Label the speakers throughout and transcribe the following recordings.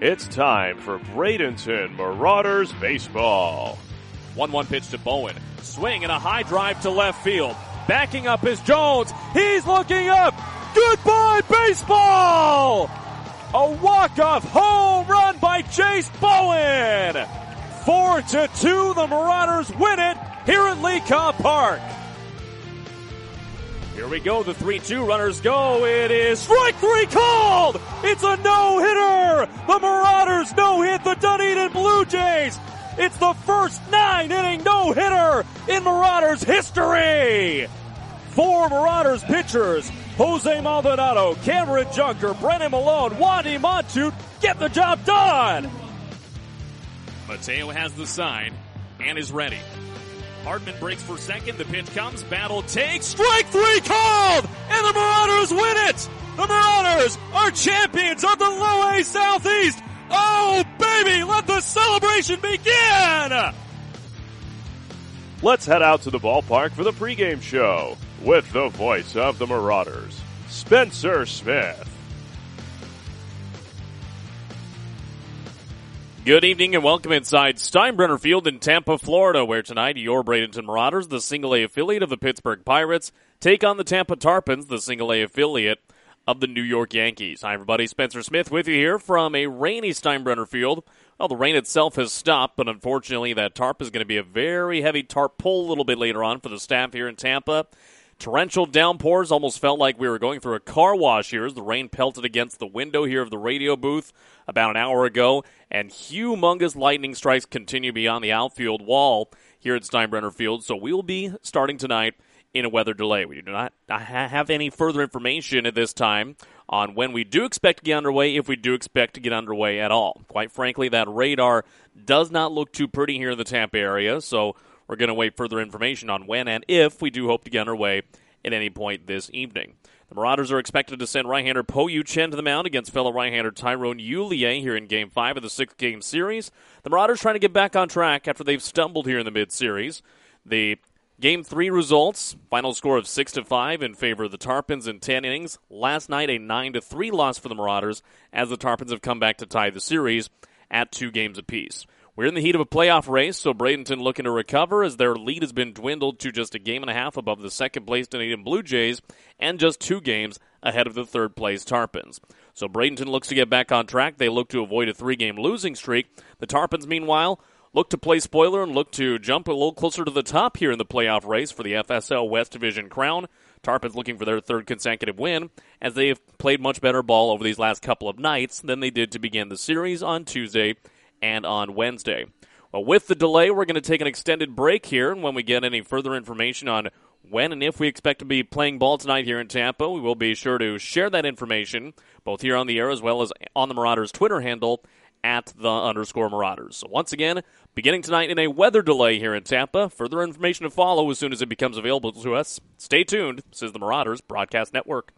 Speaker 1: It's time for Bradenton Marauders Baseball.
Speaker 2: 1-1 pitch to Bowen. Swing and a high drive to left field. Backing up is Jones. He's looking up. Goodbye, baseball! A walk-off home run by Chase Bowen. 4-2, the Marauders win it here at Lee Cobb Park. Here we go, the 3-2 runners go. It is strike three called! It's a no-hitter! The Marauders no-hit the Dunedin Blue Jays! It's the first 9-inning no-hitter in Marauders history! 4 Marauders pitchers, Jose Maldonado, Cameron Junker, Brennan Malone, Wandy Montut, get the job done! Mateo has the sign and is ready. Hardman breaks for second. The pitch comes. Battle takes. Strike three called! And the Marauders win it! The Marauders are champions of the Low A Southeast! Oh, baby! Let the celebration begin!
Speaker 1: Let's head out to the ballpark for the pregame show with the voice of the Marauders, Spencer Smith.
Speaker 2: Good evening and welcome inside Steinbrenner Field in Tampa, Florida, where tonight your Bradenton Marauders, the single-A affiliate of the Pittsburgh Pirates, take on the Tampa Tarpons, the single-A affiliate of the New York Yankees. Hi, everybody. Spencer Smith with you here from a rainy Steinbrenner Field. Well, the rain itself has stopped, but unfortunately that tarp is going to be a very heavy tarp pull a little bit later on for the staff here in Tampa. Torrential downpours, almost felt like we were going through a car wash here as the rain pelted against the window here of the radio booth about an hour ago, and humongous lightning strikes continue beyond the outfield wall here at Steinbrenner Field, so we will be starting tonight in a weather delay. We do not have any further information at this time on when we do expect to get underway, if we do expect to get underway at all. Quite frankly, that radar does not look too pretty here in the Tampa area, so we're going to wait further information on when and if we do hope to get underway at any point this evening. The Marauders are expected to send right-hander Po Yu Chen to the mound against fellow right-hander Tyrone Yulie here in Game 5 of the 6-game series. The Marauders trying to get back on track after they've stumbled here in the mid-series. The Game 3 results, final score of 6-5 in favor of the Tarpons in 10 innings. Last night, a 9-3 loss for the Marauders as the Tarpons have come back to tie the series at 2 games apiece. We're in the heat of a playoff race, so Bradenton looking to recover as their lead has been dwindled to just a game and a half above the second-place Dunedin Blue Jays and just 2 games ahead of the third-place Tarpons. So Bradenton looks to get back on track. They look to avoid a 3-game losing streak. The Tarpons, meanwhile, look to play spoiler and look to jump a little closer to the top here in the playoff race for the FSL West Division crown. Tarpons looking for their 3rd consecutive win as they have played much better ball over these last couple of nights than they did to begin the series on Tuesday and on Wednesday. Well, with the delay, we're going to take an extended break here, and when we get any further information on when and if we expect to be playing ball tonight here in Tampa, we will be sure to share that information, both here on the air as well as on the Marauders Twitter handle, @the_Marauders. So once again, beginning tonight in a weather delay here in Tampa. Further information to follow as soon as it becomes available to us. Stay tuned. This is the Marauders Broadcast Network.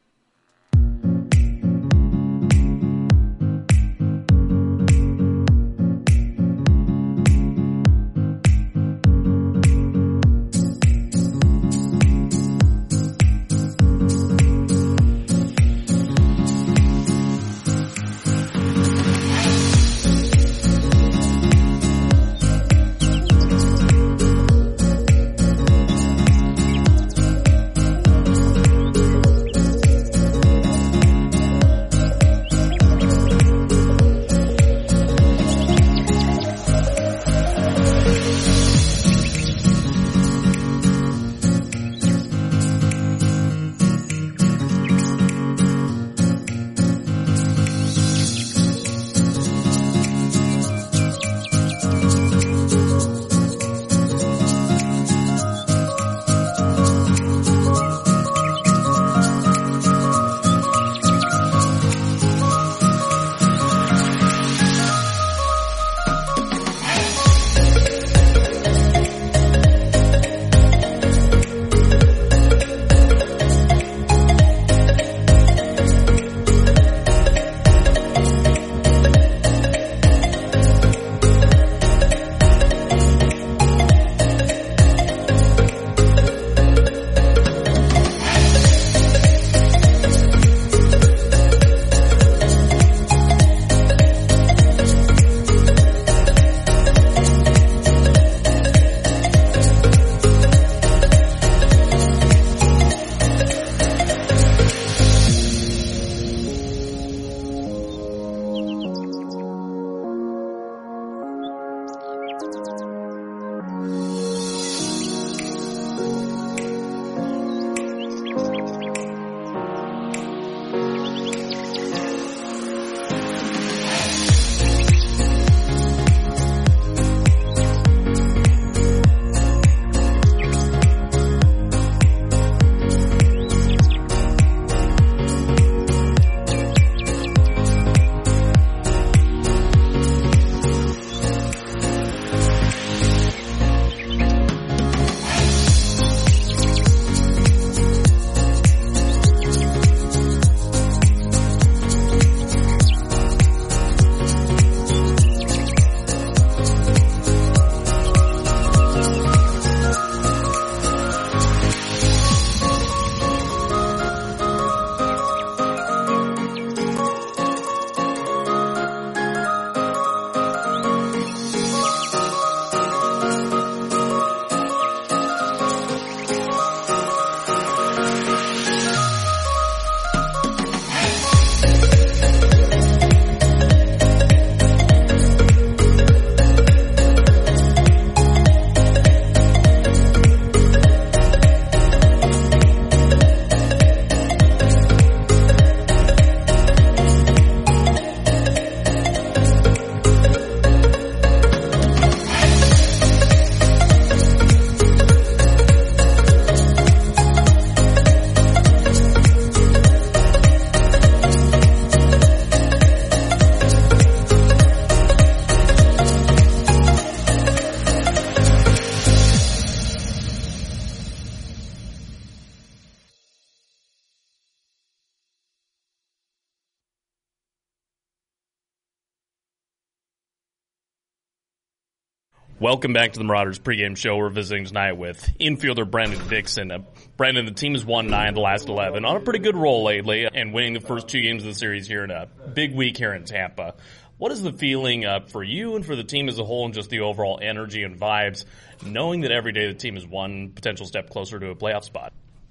Speaker 2: Welcome back to the Marauders pregame show. We're visiting tonight with infielder Brandon Dixon. Brandon, the team has won 9 of the last 11, on a pretty good roll lately, and winning the first 2 games of the series here in a big week here in Tampa. What is the feeling for you and for the team as a whole, and just the overall energy and vibes, knowing that every day the team is one potential step closer to a playoff spot?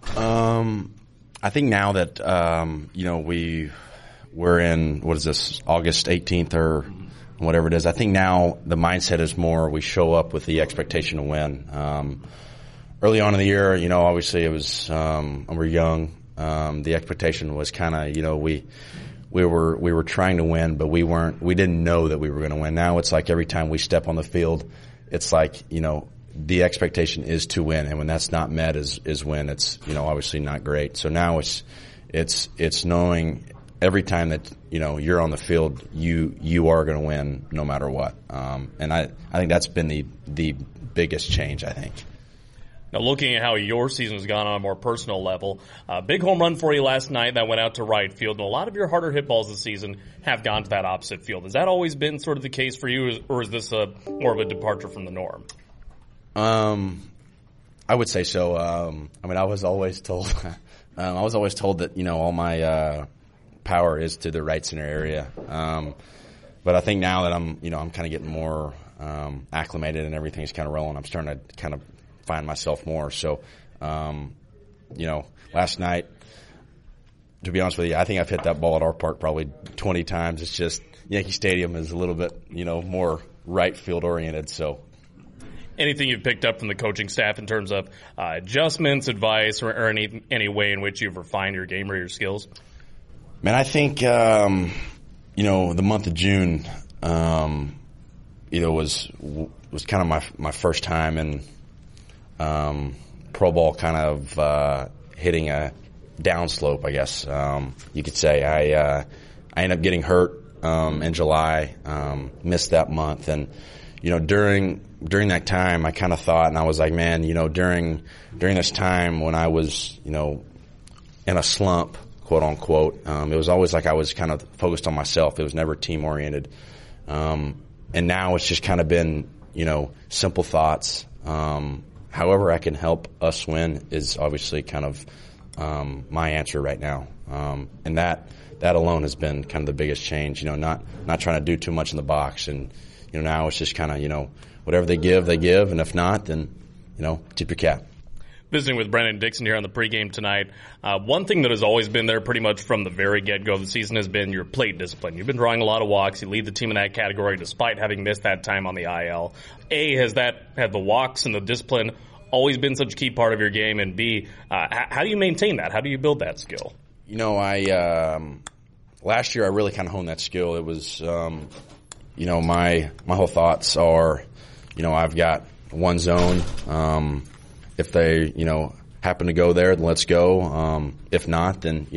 Speaker 3: I think now that we're in, what is this, August 18th or whatever it is. I think now the mindset is more we show up with the expectation to win. Early on in the year, obviously it was we're young. The expectation was kind of, we were trying to win, but we didn't know that we were going to win. Now it's like every time we step on the field, it's like, the expectation is to win, and when that's not met is when it's, obviously not great. So now it's knowing every time that, you're on the field, you are going to win no matter what. And I think that's been the biggest change, I think.
Speaker 2: Now, looking at how your season has gone on a more personal level, big home run for you last night that went out to right field, and a lot of your harder hit balls this season have gone to that opposite field. Has that always been sort of the case for you, or is this more of a departure from the norm?
Speaker 3: I would say so. I was always told, that, all my, power is to the right center area. But I think now that I'm kind of getting more, acclimated and everything's kind of rolling, I'm starting to kind of find myself more. So, last night, to be honest with you, I think I've hit that ball at our park probably 20 times. It's just Yankee Stadium is a little bit, more right field oriented. So,
Speaker 2: anything you've picked up from the coaching staff in terms of adjustments, advice, or any way in which you've refined your game or your skills?
Speaker 3: Man, I think the month of June, was kind of my first time in pro ball, kind of hitting a downslope, I guess you could say. I ended up getting hurt in July, missed that month, and during that time, I kind of thought, and I was like, man, during this time when I was in a slump, quote unquote, it was always like I was kind of focused on myself. It was never team oriented, and now it's just kind of been simple thoughts. However I can help us win is obviously kind of my answer right now, and that alone has been kind of the biggest change. Not trying to do too much in the box, and now it's just kind of whatever they give, and if not, then tip your cap.
Speaker 2: Visiting with Brandon Dixon here on the pregame tonight. One thing that has always been there pretty much from the very get-go of the season has been your plate discipline. You've been drawing a lot of walks. You lead the team in that category despite having missed that time on the IL. A, have the walks and the discipline always been such a key part of your game? And B, how do you maintain that? How do you build that skill?
Speaker 3: Last year I really kind of honed that skill. It was, my whole thoughts are, I've got one zone. If they, happen to go there, then let's go. If not, then,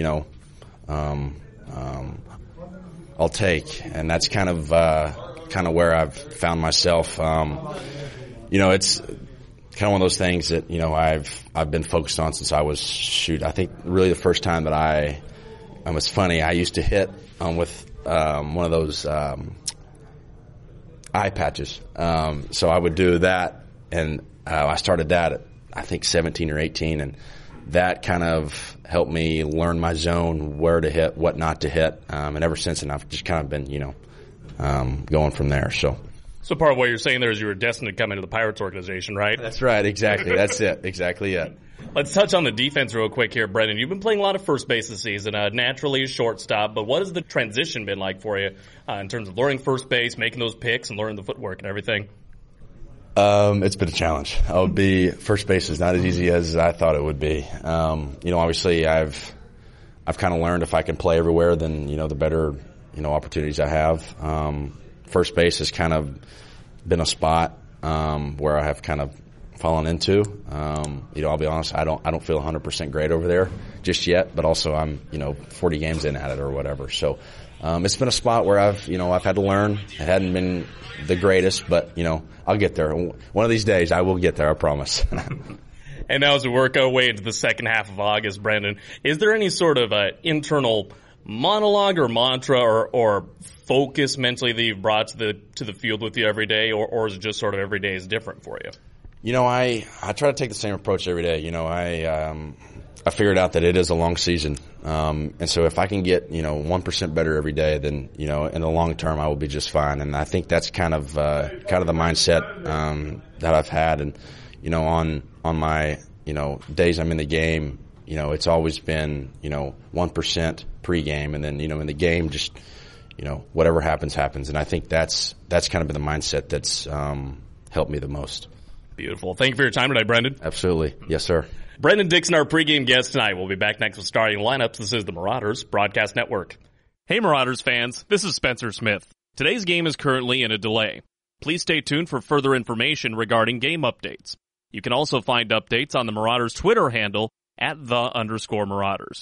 Speaker 3: I'll take. And that's kind of where I've found myself. It's kind of one of those things that, I've been focused on since I was, I think really the first time that it's funny, I used to hit, with, one of those, eye patches. So I would do that, and, I started that at, I think 17 or 18, and that kind of helped me learn my zone, where to hit, what not to hit, and ever since then I've just kind of been, going from there. So
Speaker 2: part of what you're saying there is you were destined to come into the Pirates organization, right?
Speaker 3: That's right, exactly. That's it, exactly it.
Speaker 2: Let's touch on the defense real quick here, Brendan. You've been playing a lot of first base this season, naturally a shortstop, but what has the transition been like for you in terms of learning first base, making those picks, and learning the footwork and everything?
Speaker 3: It's been a challenge. First base is not as easy as I thought it would be. Obviously I've kind of learned if I can play everywhere, then, the better, opportunities I have. First base has kind of been a spot, where I have kind of fallen into. I'll be honest, I don't feel 100% great over there just yet, but also I'm, 40 games in at it or whatever. So, it's been a spot where I've had to learn. It hadn't been the greatest, but, I'll get there. One of these days I will get there, I promise.
Speaker 2: And now as we work our way into the second half of August, Brandon, is there any sort of internal monologue or mantra or focus mentally that you've brought to the field with you every day, or is it just sort of every day is different for you?
Speaker 3: You know, I try to take the same approach every day. You know, I figured out that it is a long season. And so if I can get, 1% better every day, then, in the long term, I will be just fine. And I think that's kind of the mindset, that I've had. And, on my, days I'm in the game, it's always been, 1% pregame. And then, in the game, just, whatever happens. And I think that's kind of been the mindset that's, helped me the most.
Speaker 2: Beautiful. Thank you for your time tonight, Brendan.
Speaker 3: Absolutely. Yes, sir.
Speaker 2: Brendan Dixon, our pregame guest tonight. We'll be back next with starting lineups. This is the Marauders Broadcast Network. Hey, Marauders fans. This is Spencer Smith. Today's game is currently in a delay. Please stay tuned for further information regarding game updates. You can also find updates on the Marauders Twitter handle at @the_Marauders.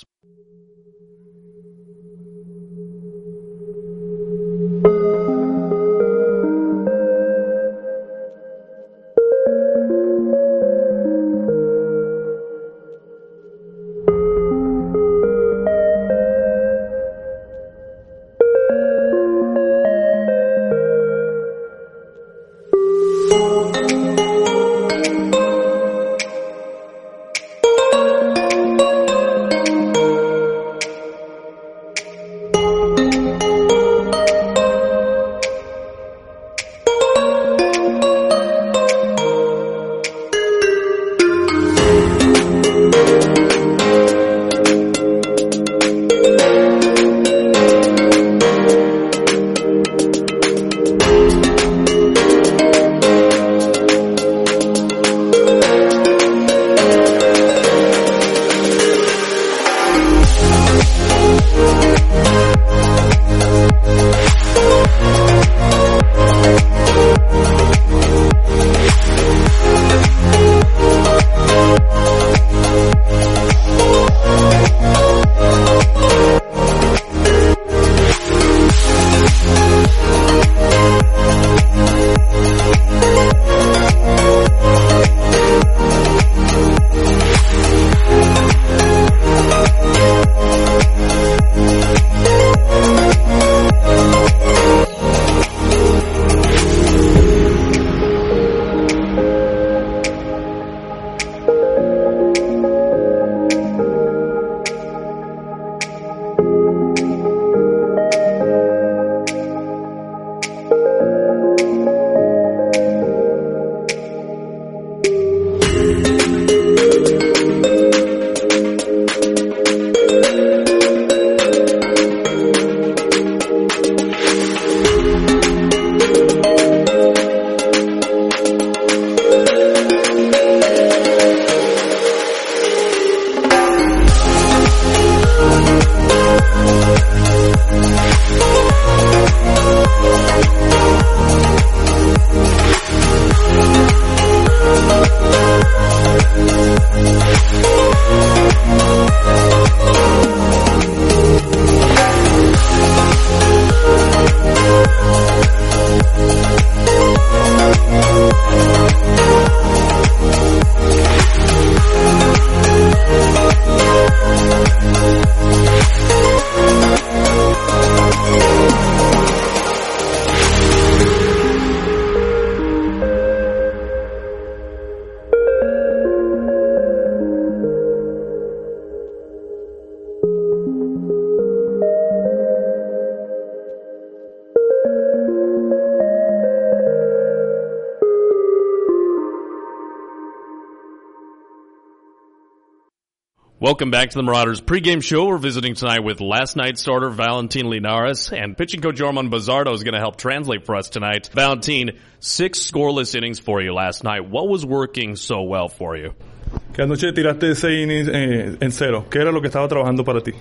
Speaker 2: Welcome back to the Marauders pregame show. We're visiting tonight with last night's starter Valentin Linares, and pitching coach Yorman Bazardo is going to help translate for us tonight. Valentin, 6 scoreless innings for you last night. What was working so well for you?
Speaker 4: Que anoche tiraste 6 innings en cero. ¿Qué era lo que estaba trabajando para ti?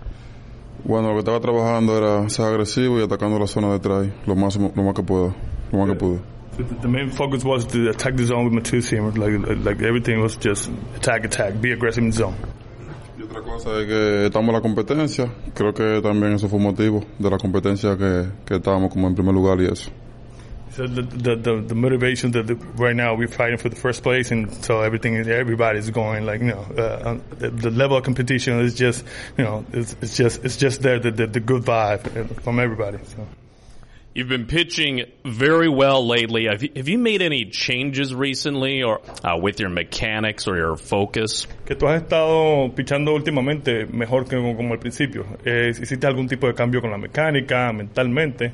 Speaker 5: Bueno, lo que estaba trabajando era ser agresivo y atacando la zona detrás lo más que puedo, lo más que pude.
Speaker 4: The main focus was to attack the zone with my two-seamer. Like everything was just attack, be aggressive in the zone.
Speaker 5: Y otra cosa es que estamos en la competencia. Creo que también eso fue motivo de la competencia que estábamos como en primer lugar y eso.
Speaker 4: So the motivation that right now we're fighting for the first place, and so everybody's going like the level of competition is just it's just there the good vibe from everybody. So.
Speaker 6: You've been pitching very well lately. Have you made any changes recently, or with your mechanics or your focus?
Speaker 4: Que tú has estado pichando últimamente mejor que como al principio. ¿Hiciste algún tipo de cambio con la mecánica, mentalmente?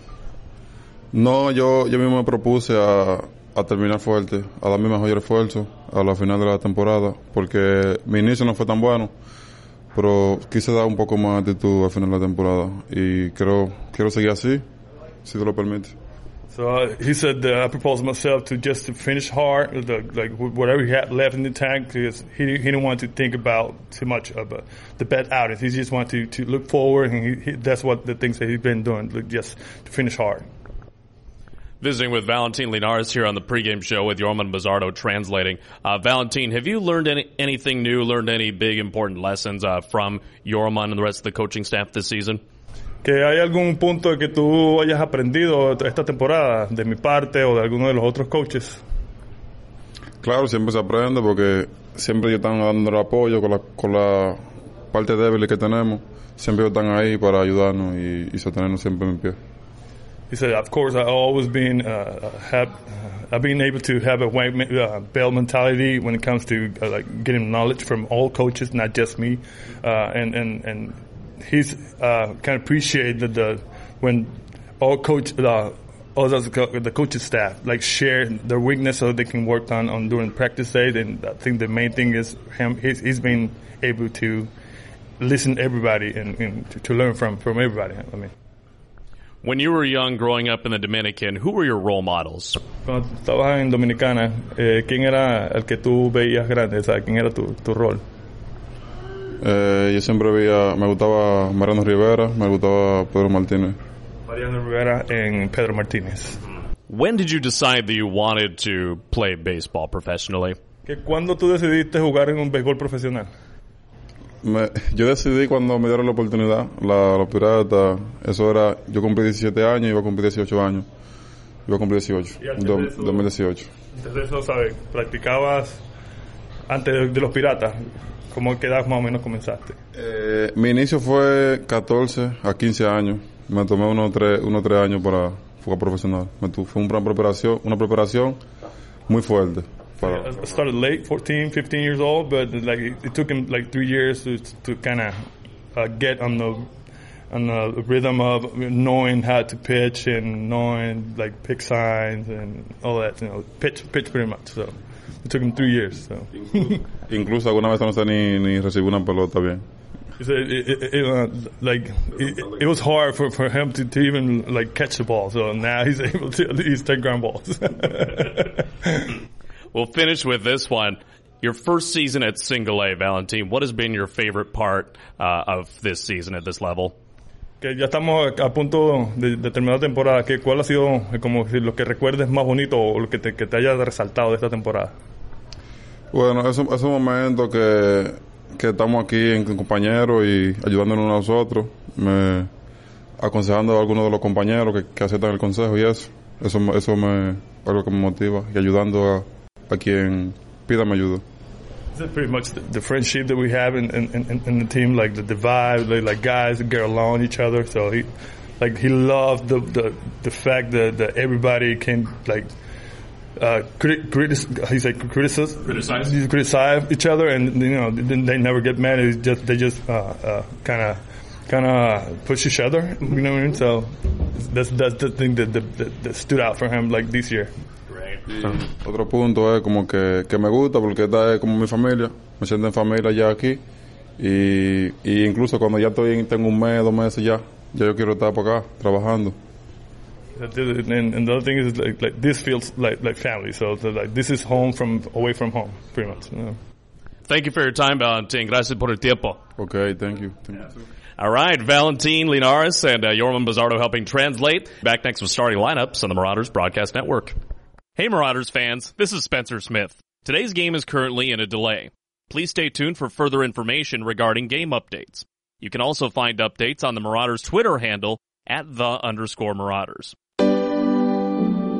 Speaker 5: No, yo mismo me propuse a terminar fuerte, a dar mi mejor esfuerzo a la final de la temporada, porque mi inicio no fue tan bueno, pero quise dar un poco más de actitud al final de la temporada y quiero seguir así, si te lo permite.
Speaker 4: So he said I proposed myself to finish hard, whatever he had left in the tank, because he didn't want to think about too much of the bad outings. He just wanted to look forward, and that's what the things that he's been doing, just to finish hard.
Speaker 6: Visiting with Valentin Linares here on the pregame show with Yorman Bizzardo translating. Valentin, have you learned anything new, learned any big important lessons from Yorman and the rest of the coaching staff this season?
Speaker 4: ¿Que hay algún punto que tú hayas aprendido esta temporada de mi parte o de alguno de los otros coaches?
Speaker 5: Claro, siempre se aprende porque siempre ellos están dando el apoyo con la parte débil que tenemos. Siempre ellos están ahí para ayudarnos y sostenernos siempre en pie.
Speaker 4: He said, of course, I've always been I've been able to have a white belt mentality when it comes to getting knowledge from all coaches, not just me. And he's kind of appreciated when all the coaching staff share their weakness so they can work on during practice days. And I think the main thing is he's been able to listen to everybody and to learn from everybody. I mean.
Speaker 6: When you were young, growing up in the Dominican, who were your role models?
Speaker 4: Cuando estabas en Dominicana, ¿quién era el que tú veías grande? O sea, ¿quién era tu rol?
Speaker 5: Yo siempre me gustaba Mariano Rivera, me gustaba Pedro Martínez.
Speaker 4: Mariano Rivera and Pedro Martínez.
Speaker 6: When did you decide that you wanted to play baseball professionally?
Speaker 4: ¿Cuándo tú decidiste jugar en un béisbol profesional?
Speaker 5: Yo decidí cuando me dieron la oportunidad, los Piratas, eso era, yo cumplí 17 años y iba a cumplir 18 años. Iba a cumplir 18, 2018.
Speaker 4: Antes de eso, ¿sabes? ¿Practicabas antes de los Piratas? ¿Cómo qué edad más o menos comenzaste?
Speaker 5: Mi inicio fue 14 a 15 años. Me tomé unos 3 años para jugar profesional. Fue una preparación muy fuerte.
Speaker 4: I started late, 14, 15 years old, but it took him 3 years to kind of get on the rhythm of knowing how to pitch and knowing pick signs and all that. Pitch pretty much. So it took him 3 years. So.
Speaker 5: Incluso alguna vez no sé ni recibir una pelota bien.
Speaker 4: He said it was hard for him to even catch the ball. So now he's able to at least take ground balls.
Speaker 6: We'll finish with this one. Your first season at Single A, Valentin, what has been your favorite part of this season at this level?
Speaker 4: Que ya estamos a punto de terminar la temporada. ¿Cuál ha sido como lo que recuerdes más bonito o lo que te haya resaltado de esta temporada?
Speaker 5: Bueno, esos momentos que estamos aquí en compañeros y ayudándonos a nosotros, aconsejando a algunos de los compañeros que aceptan el consejo y eso es algo que me motiva y ayudando a quien pida mi ayuda.
Speaker 4: This is pretty much the friendship that we have in the team, the vibe, guys that get along each other. So he loved the fact that everybody can criticize each other, and they never get mad. They just kind of push each other. You know what I mean? So that's the thing that stood out for him this year.
Speaker 5: Otro punto es como que me gusta porque esta es como mi familia, me siento en familia ya aquí y incluso cuando ya tengo un mes, 2 meses ya yo quiero estar por acá trabajando.
Speaker 4: And the other thing is this feels like family, so this is home away from home, pretty much.
Speaker 6: Thank you for your time, Valentin. Gracias por el tiempo.
Speaker 5: Okay, thank you.
Speaker 6: All right, Valentin Linares and Yorman Bizzardo helping translate. Back next with starting lineups on the Marauders Broadcast Network. Hey Marauders fans, this is Spencer Smith. Today's game is currently in a delay. Please stay tuned for further information regarding game updates. You can also find updates on the Marauders Twitter handle @the_Marauders.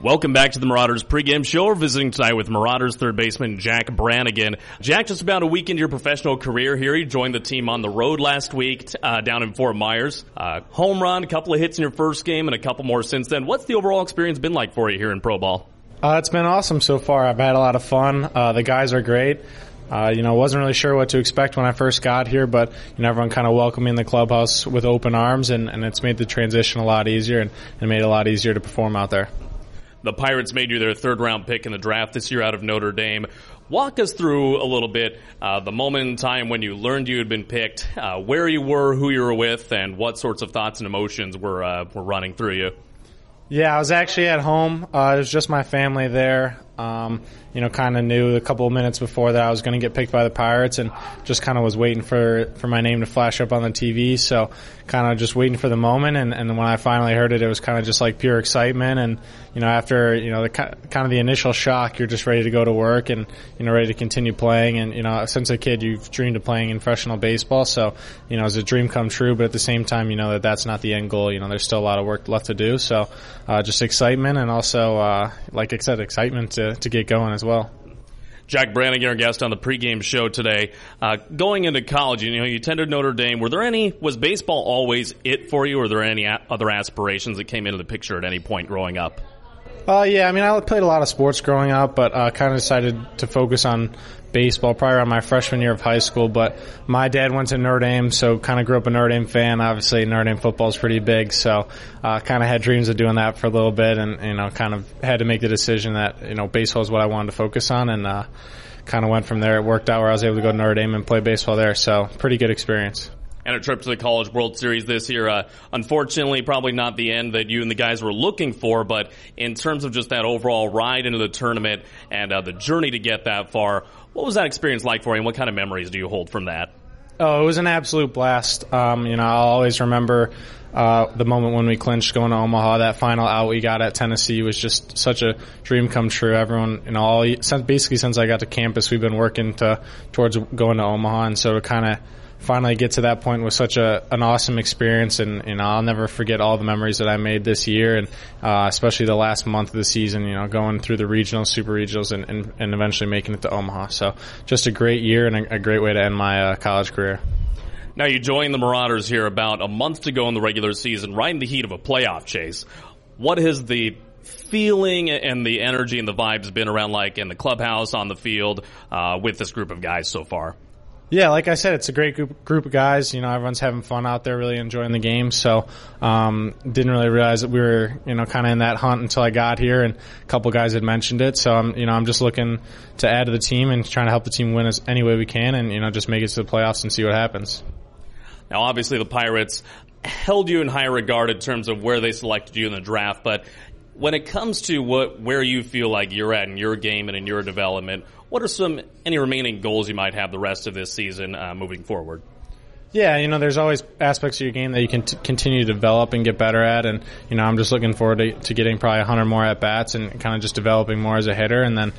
Speaker 6: Welcome back to the Marauders pregame show. We're visiting tonight with Marauders third baseman Jack Brannigan. Jack, just about a week into your professional career here, you joined the team on the road last week down in Fort Myers. Home run, a couple of hits in your first game, and a couple more since then. What's the overall experience been like for you here in pro ball?
Speaker 7: It's been awesome so far. I've had a lot of fun. The guys are great. Wasn't really sure what to expect when I first got here, but everyone kind of welcomed me in the clubhouse with open arms, and it's made the transition a lot easier and made it a lot easier to perform out there.
Speaker 6: The Pirates made you their third-round pick in the draft this year out of Notre Dame. Walk us through a little bit the moment in time when you learned you had been picked, where you were, who you were with, and what sorts of thoughts and emotions were running through you.
Speaker 7: Yeah, I was actually at home. It was just my family there. Kind of knew a couple of minutes before that I was going to get picked by the Pirates, and just kind of was waiting for my name to flash up on the TV. So kind of just waiting for the moment. And when I finally heard it, it was kind of just like pure excitement. And, after, the kind of the initial shock, you're just ready to go to work and, ready to continue playing. And, since a kid, you've dreamed of playing in professional baseball. So, it's a dream come true. But at the same time, that's not the end goal. There's still a lot of work left to do. So, just excitement, and also, like I said, excitement to get going as well.
Speaker 6: Jack Brannigan, our guest on the pregame show today. Going into college, you attended Notre Dame. Was baseball always it for you, or were there any other aspirations that came into the picture at any point growing up?
Speaker 7: Yeah, I played a lot of sports growing up, but kind of decided to focus on baseball probably around my freshman year of high school. But my dad went to Notre Dame, so kind of grew up a Notre Dame fan. Obviously, Notre Dame football is pretty big, so kind of had dreams of doing that for a little bit, and kind of had to make the decision that baseball is what I wanted to focus on, and kind of went from there. It worked out where I was able to go to Notre Dame and play baseball there, so pretty good experience.
Speaker 6: And a trip to the College World Series this year. Unfortunately, probably not the end that you and the guys were looking for, but in terms of just that overall ride into the tournament and the journey to get that far, what was that experience like for you, and what kind of memories do you hold from that?
Speaker 7: Oh, it was an absolute blast. I'll always remember the moment when we clinched going to Omaha. That final out we got at Tennessee was just such a dream come true. Everyone, basically since I got to campus, we've been working towards going to Omaha, and so to kind of finally get to that point was such an awesome experience, and I'll never forget all the memories that I made this year, and especially the last month of the season, going through the regionals, super regionals, and eventually making it to Omaha. So just a great year and a great way to end my college career.
Speaker 6: Now you joined the Marauders here about a month to go in the regular season, right in the heat of a playoff chase. What has the feeling and the energy and the vibes been around like in the clubhouse, on the field, with this group of guys so far?
Speaker 7: Yeah, like I said, it's a great group of guys. Everyone's having fun out there, really enjoying the game. So, didn't really realize that we were, kind of in that hunt until I got here, and a couple guys had mentioned it. So, I'm just looking to add to the team and trying to help the team win any way we can, and just make it to the playoffs and see what happens.
Speaker 6: Now, obviously, the Pirates held you in high regard in terms of where they selected you in the draft, but when it comes to where you feel like you're at in your game and in your development, what are any remaining goals you might have the rest of this season moving forward?
Speaker 7: Yeah, there's always aspects of your game that you can continue to develop and get better at, and I'm just looking forward to getting probably 100 more at bats and kind of just developing more as a hitter. And then,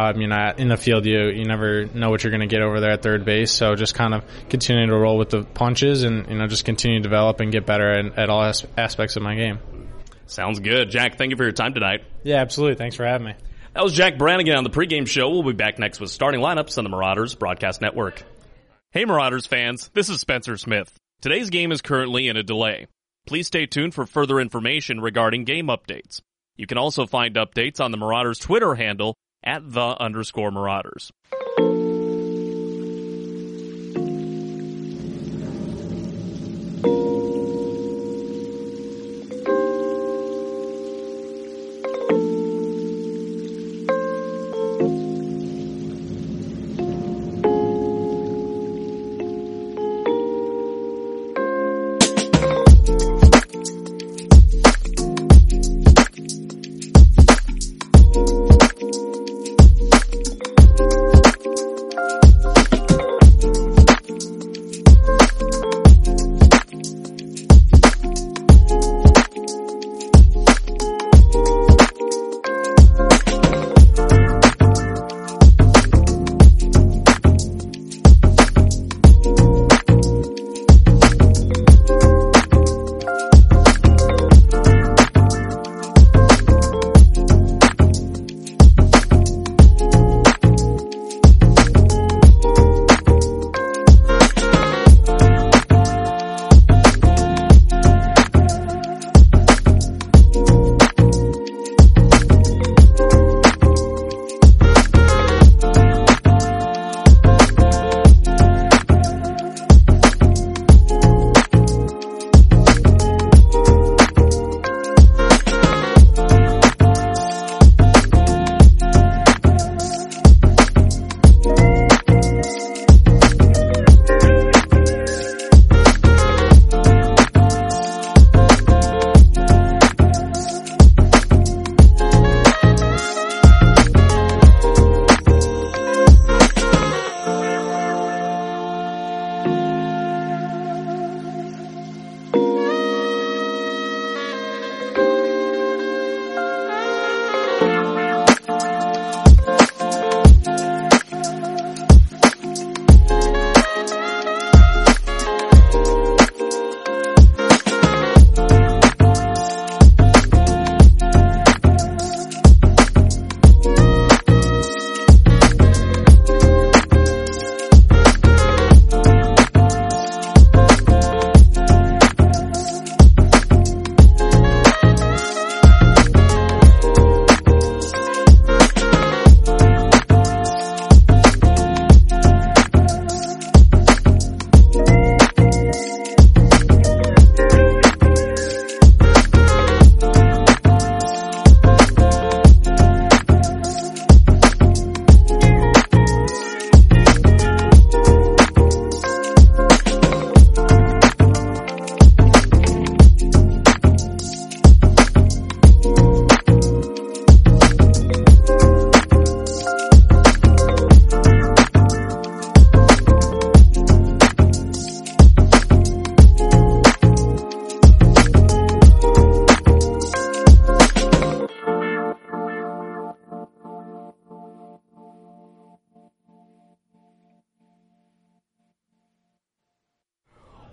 Speaker 7: in the field, you never know what you're going to get over there at third base, so just kind of continuing to roll with the punches and just continue to develop and get better at all aspects of my game.
Speaker 6: Sounds good, Jack. Thank you for your time tonight.
Speaker 7: Yeah, absolutely. Thanks for having me.
Speaker 6: That was Jack Brannigan on the pregame show. We'll be back next with starting lineups on the Marauders Broadcast Network. Hey Marauders fans, this is Spencer Smith. Today's game is currently in a delay. Please stay tuned for further information regarding game updates. You can also find updates on the Marauders Twitter handle at @the_Marauders.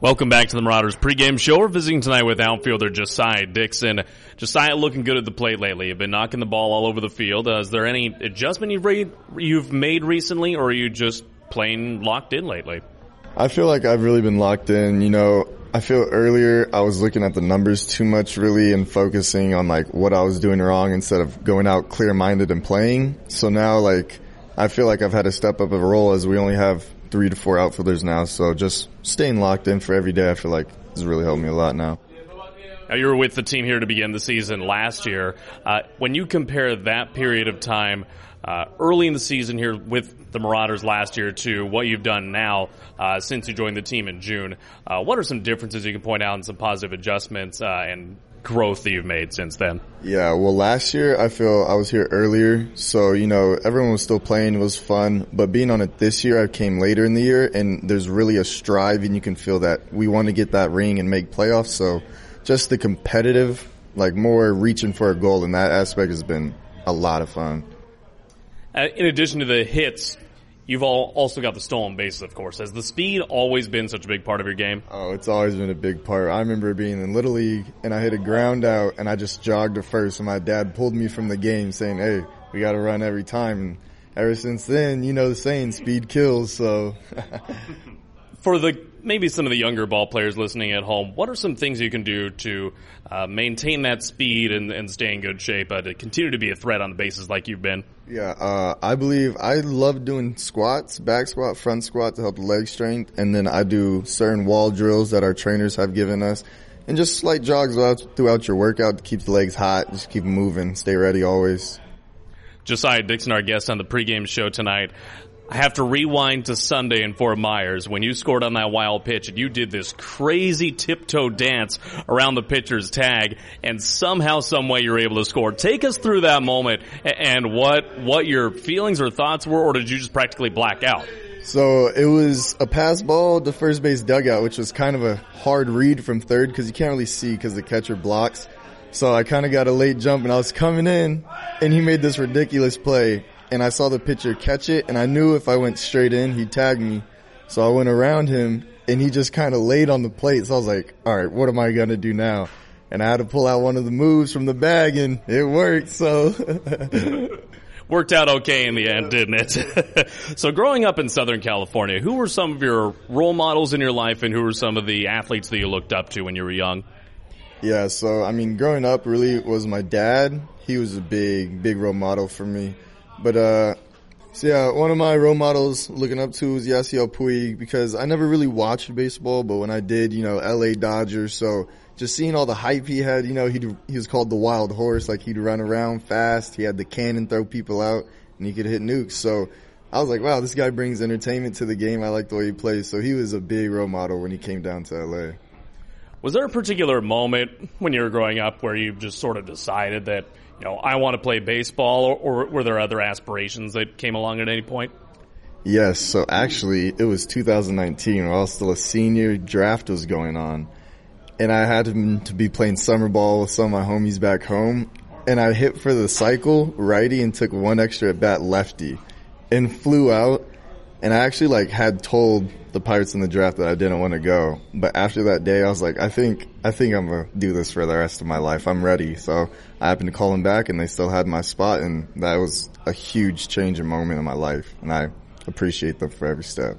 Speaker 6: Welcome back to the Marauders pregame show. We're visiting tonight with outfielder Josiah Dixon. Josiah looking good at the plate lately. You've been knocking the ball all over the field. Is there any adjustment you've made recently, or are you just plain locked in lately?
Speaker 8: I feel like I've really been locked in. You know, I feel earlier I was looking at the numbers too much really and focusing on like what I was doing wrong instead of going out clear-minded and playing. So now like I feel like I've had to step up a role as we only have 3 to 4 outfielders now. So just staying locked in for every day I feel like has really helped me a lot now.
Speaker 6: Now, you were with the team here to begin the season last year. When you compare that period of time early in the season here with the Marauders last year to what you've done now since you joined the team in June, what are some differences you can point out and some positive adjustments and growth that you've made since then?
Speaker 8: Yeah, well, last year I feel I was here earlier, so, you know, everyone was still playing. It was fun. But being on it this year, I came later in the year, and there's really a strive, and you can feel that we want to get that ring and make playoffs. So just the competitive, like more reaching for a goal in that aspect has been a lot of fun.
Speaker 6: In addition to the hits, you've also got the stolen bases, of course. Has the speed always been such a big part of your game?
Speaker 8: Oh, it's always been a big part. I remember being in Little League, and I hit a ground out, and I just jogged to first, and my dad pulled me from the game saying, hey, we got to run every time. And ever since then, you know the saying, speed kills, so...
Speaker 6: For maybe some of the younger ball players listening at home, what are some things you can do to maintain that speed and stay in good shape to continue to be a threat on the bases like you've been?
Speaker 8: Yeah, I believe I love doing squats, back squat, front squat to help the leg strength, and then I do certain wall drills that our trainers have given us, and just slight jogs throughout your workout to keep the legs hot, just keep them moving, stay ready always. Josiah
Speaker 6: Dixon, our guest on the pregame show tonight. I have to rewind to Sunday in Fort Myers when you scored on that wild pitch and you did this crazy tiptoe dance around the pitcher's tag, and somehow, some way you were able to score. Take us through that moment and what your feelings or thoughts were, or did you just practically black out?
Speaker 8: So it was a pass ball to first base dugout, which was kind of a hard read from third because you can't really see because the catcher blocks. So I kind of got a late jump and I was coming in and he made this ridiculous play. And I saw the pitcher catch it, and I knew if I went straight in, he'd tag me. So I went around him, and he just kind of laid on the plate. So I was like, all right, what am I going to do now? And I had to pull out one of the moves from the bag, and it worked. So
Speaker 6: worked out okay in the end, didn't it? So growing up in Southern California, who were some of your role models in your life, and who were some of the athletes that you looked up to when you were young?
Speaker 8: Yeah, so, I mean, growing up really was my dad. He was a big role model for me. But, so yeah, one of my role models looking up to is Yasiel Puig because I never really watched baseball, but when I did, you know, LA Dodgers, so just seeing all the hype he had, you know, he was called the wild horse, like he'd run around fast, he had the cannon throw people out, and he could hit nukes. So I was like, wow, this guy brings entertainment to the game. I like the way he plays. So he was a big role model when he came down to LA.
Speaker 6: Was there a particular moment when you were growing up where you just sort of decided that, you know, I want to play baseball, or were there other aspirations that came along at any point?
Speaker 8: Yes. So actually, it was 2019 while I was still a senior. Draft was going on, and I had to be playing summer ball with some of my homies back home, and I hit for the cycle righty and took one extra at bat lefty and flew out. And I actually had told the Pirates in the draft that I didn't want to go. But after that day, I was like, I think I'm going to do this for the rest of my life. I'm ready. So I happened to call them back, and they still had my spot. And that was a huge changing moment in my life. And I appreciate them for every step.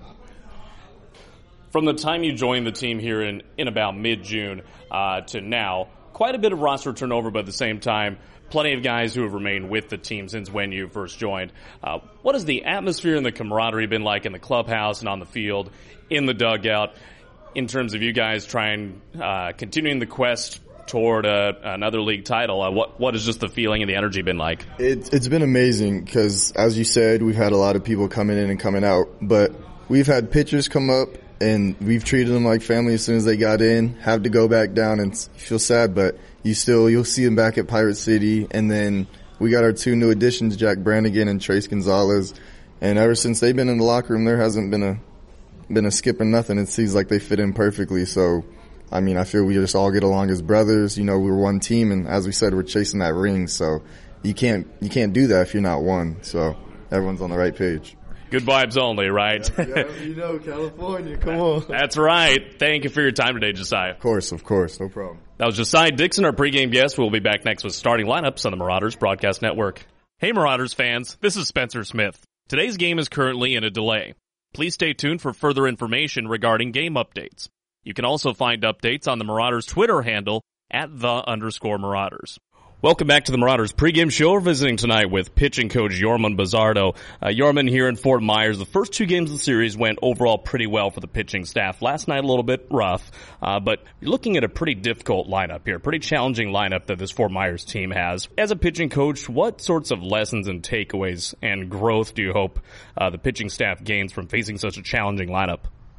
Speaker 6: From the time you joined the team here in about mid-June to now, quite a bit of roster turnover, but at the same time, plenty of guys who have remained with the team since when you first joined. What has the atmosphere and the camaraderie been like in the clubhouse and on the field, in the dugout, in terms of you guys continuing the quest toward another league title? What has just the feeling and the energy been like?
Speaker 8: It's been amazing because, as you said, we've had a lot of people coming in and coming out, but we've had pitchers come up and we've treated them like family as soon as they got in, have to go back down and feel sad, but you'll see them back at Pirate City. And then we got our 2 new additions, Jack Brannigan and Trace Gonzalez. And ever since they've been in the locker room, there hasn't been a skip or nothing. It seems like they fit in perfectly. So, I mean, I feel we just all get along as brothers. You know, we're one team, and as we said, we're chasing that ring. So you can't do that if you're not one. So everyone's on the right page.
Speaker 6: Good vibes only, right?
Speaker 8: Yeah, California, come on.
Speaker 6: That's right. Thank you for your time today, Josiah.
Speaker 8: Of course, no problem.
Speaker 6: That was Josiah Dixon, our pregame guest. We'll be back next with starting lineups on the Marauders Broadcast Network. Hey, Marauders fans, this is Spencer Smith. Today's game is currently in a delay. Please stay tuned for further information regarding game updates. You can also find updates on the Marauders Twitter handle at @the_Marauders. Welcome back to the Marauders pregame show. We're visiting tonight with pitching coach Yorman Bizzardo. Yorman here in Fort Myers. The first 2 games of the series went overall pretty well for the pitching staff. Last night a little bit rough, but you're looking at a pretty difficult lineup here, pretty challenging lineup that this Fort Myers team has. As a pitching coach, what sorts of lessons and takeaways and growth do you hope the pitching staff gains from facing such a challenging lineup?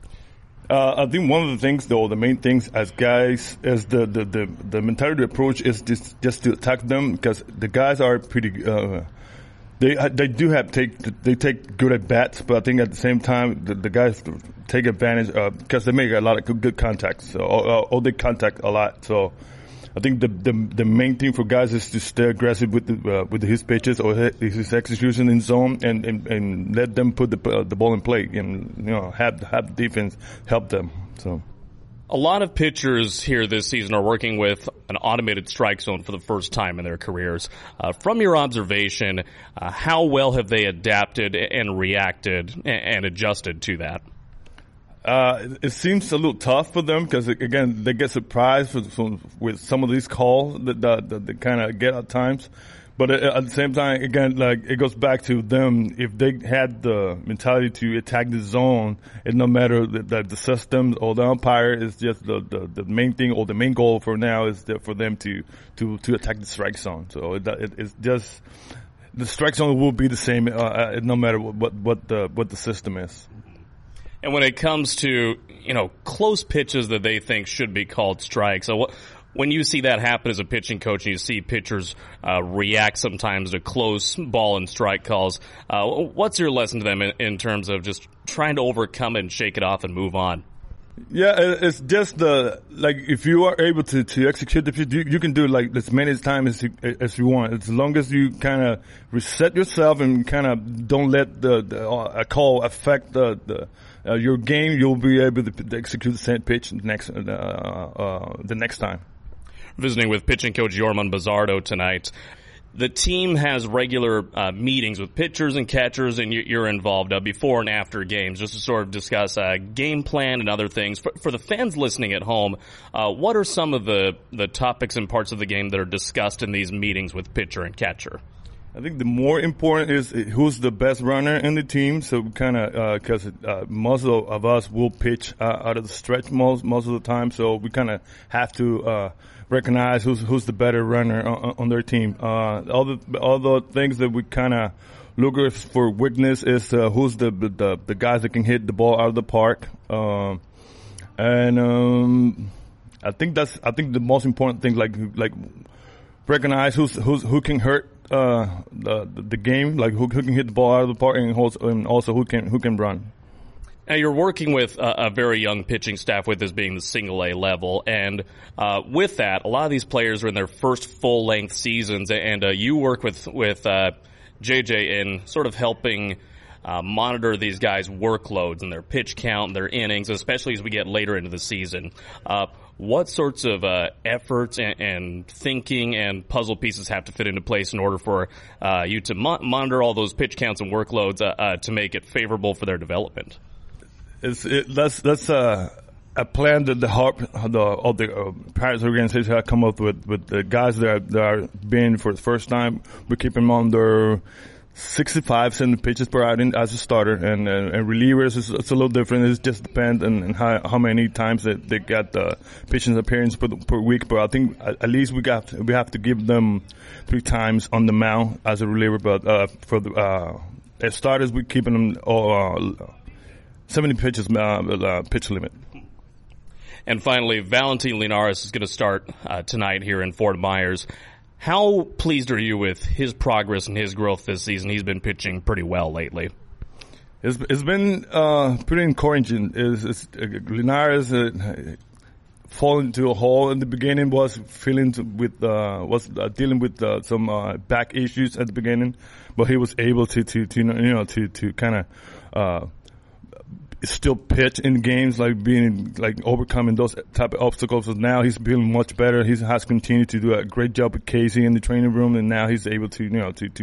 Speaker 4: I think one of the things, though, the main things as guys, is the mentality approach is just to attack them, because the guys are pretty. They take good at bats, but I think at the same time the guys take advantage because they make a lot of good contacts, or they contact a lot. So I think the main thing for guys is to stay aggressive with his pitches or his execution in zone, and let them put the ball in play, and have the defense help them. So
Speaker 6: a lot of pitchers here this season are working with an automated strike zone for the first time in their careers. From your observation, how well have they adapted and reacted and adjusted to that?
Speaker 4: It seems a little tough for them because, again, they get surprised with some of these calls that they kind of get at times. But at the same time, again, like, it goes back to them. If they had the mentality to attack the zone, it no matter the system or the umpire, is just the main thing, or the main goal for now is for them to attack the strike zone. So it's just the strike zone will be the same no matter what the system is.
Speaker 6: And when it comes to, close pitches that they think should be called strikes, so when you see that happen as a pitching coach and you see pitchers react sometimes to close ball and strike calls, what's your lesson to them in terms of just trying to overcome it and shake it off and move on?
Speaker 4: Yeah, it's just if you are able to execute the pitch, you can do it as many times as you want. As long as you kind of reset yourself and kind of don't let a call affect your game, you'll be able to execute the same pitch the next time.
Speaker 6: Visiting with pitching coach Yorman Bizzardo tonight. The team has regular meetings with pitchers and catchers, and you're involved before and after games just to sort of discuss game plan and other things. For the fans listening at home, what are some of the topics and parts of the game that are discussed in these meetings with pitcher and catcher?
Speaker 4: I think the more important is who's the best runner in the team. So kind of because most of us will pitch out of the stretch most of the time. So we kind of have to recognize who's the better runner on their team. All the things that we kind of look for weakness is who's the guys that can hit the ball out of the park. I think the most important thing, like recognize who can hurt the game, like who can hit the ball out of the park, and also who can run.
Speaker 6: Now, you're working with a very young pitching staff, with this being the single-A level, and with that, a lot of these players are in their first full-length seasons, and you work with JJ in sort of helping monitor these guys' workloads and their pitch count and their innings, especially as we get later into the season. What sorts of efforts and thinking and puzzle pieces have to fit into place in order for you to monitor all those pitch counts and workloads to make it favorable for their development?
Speaker 4: That's a plan that the Pirates organization have come up with the guys that are being for the first time. We keep them under 65, 70 pitches per outing as a starter, and relievers it's a little different. It just depends on how many times that they got the pitching appearance per week. But I think at least we have to give them 3 times on the mound as a reliever. But for the as starters, we keeping them 70 pitches pitch limit.
Speaker 6: And finally, Valentin Linares is going to start tonight here in Fort Myers. How pleased are you with his progress and his growth this season? He's been pitching pretty well lately.
Speaker 4: It's been pretty encouraging. Linares falling into a hole in the beginning, was dealing with some back issues at the beginning, but he was able to kind of still pitch in games, overcoming those type of obstacles. So now he's feeling much better. He has continued to do a great job with Casey in the training room, and now he's able to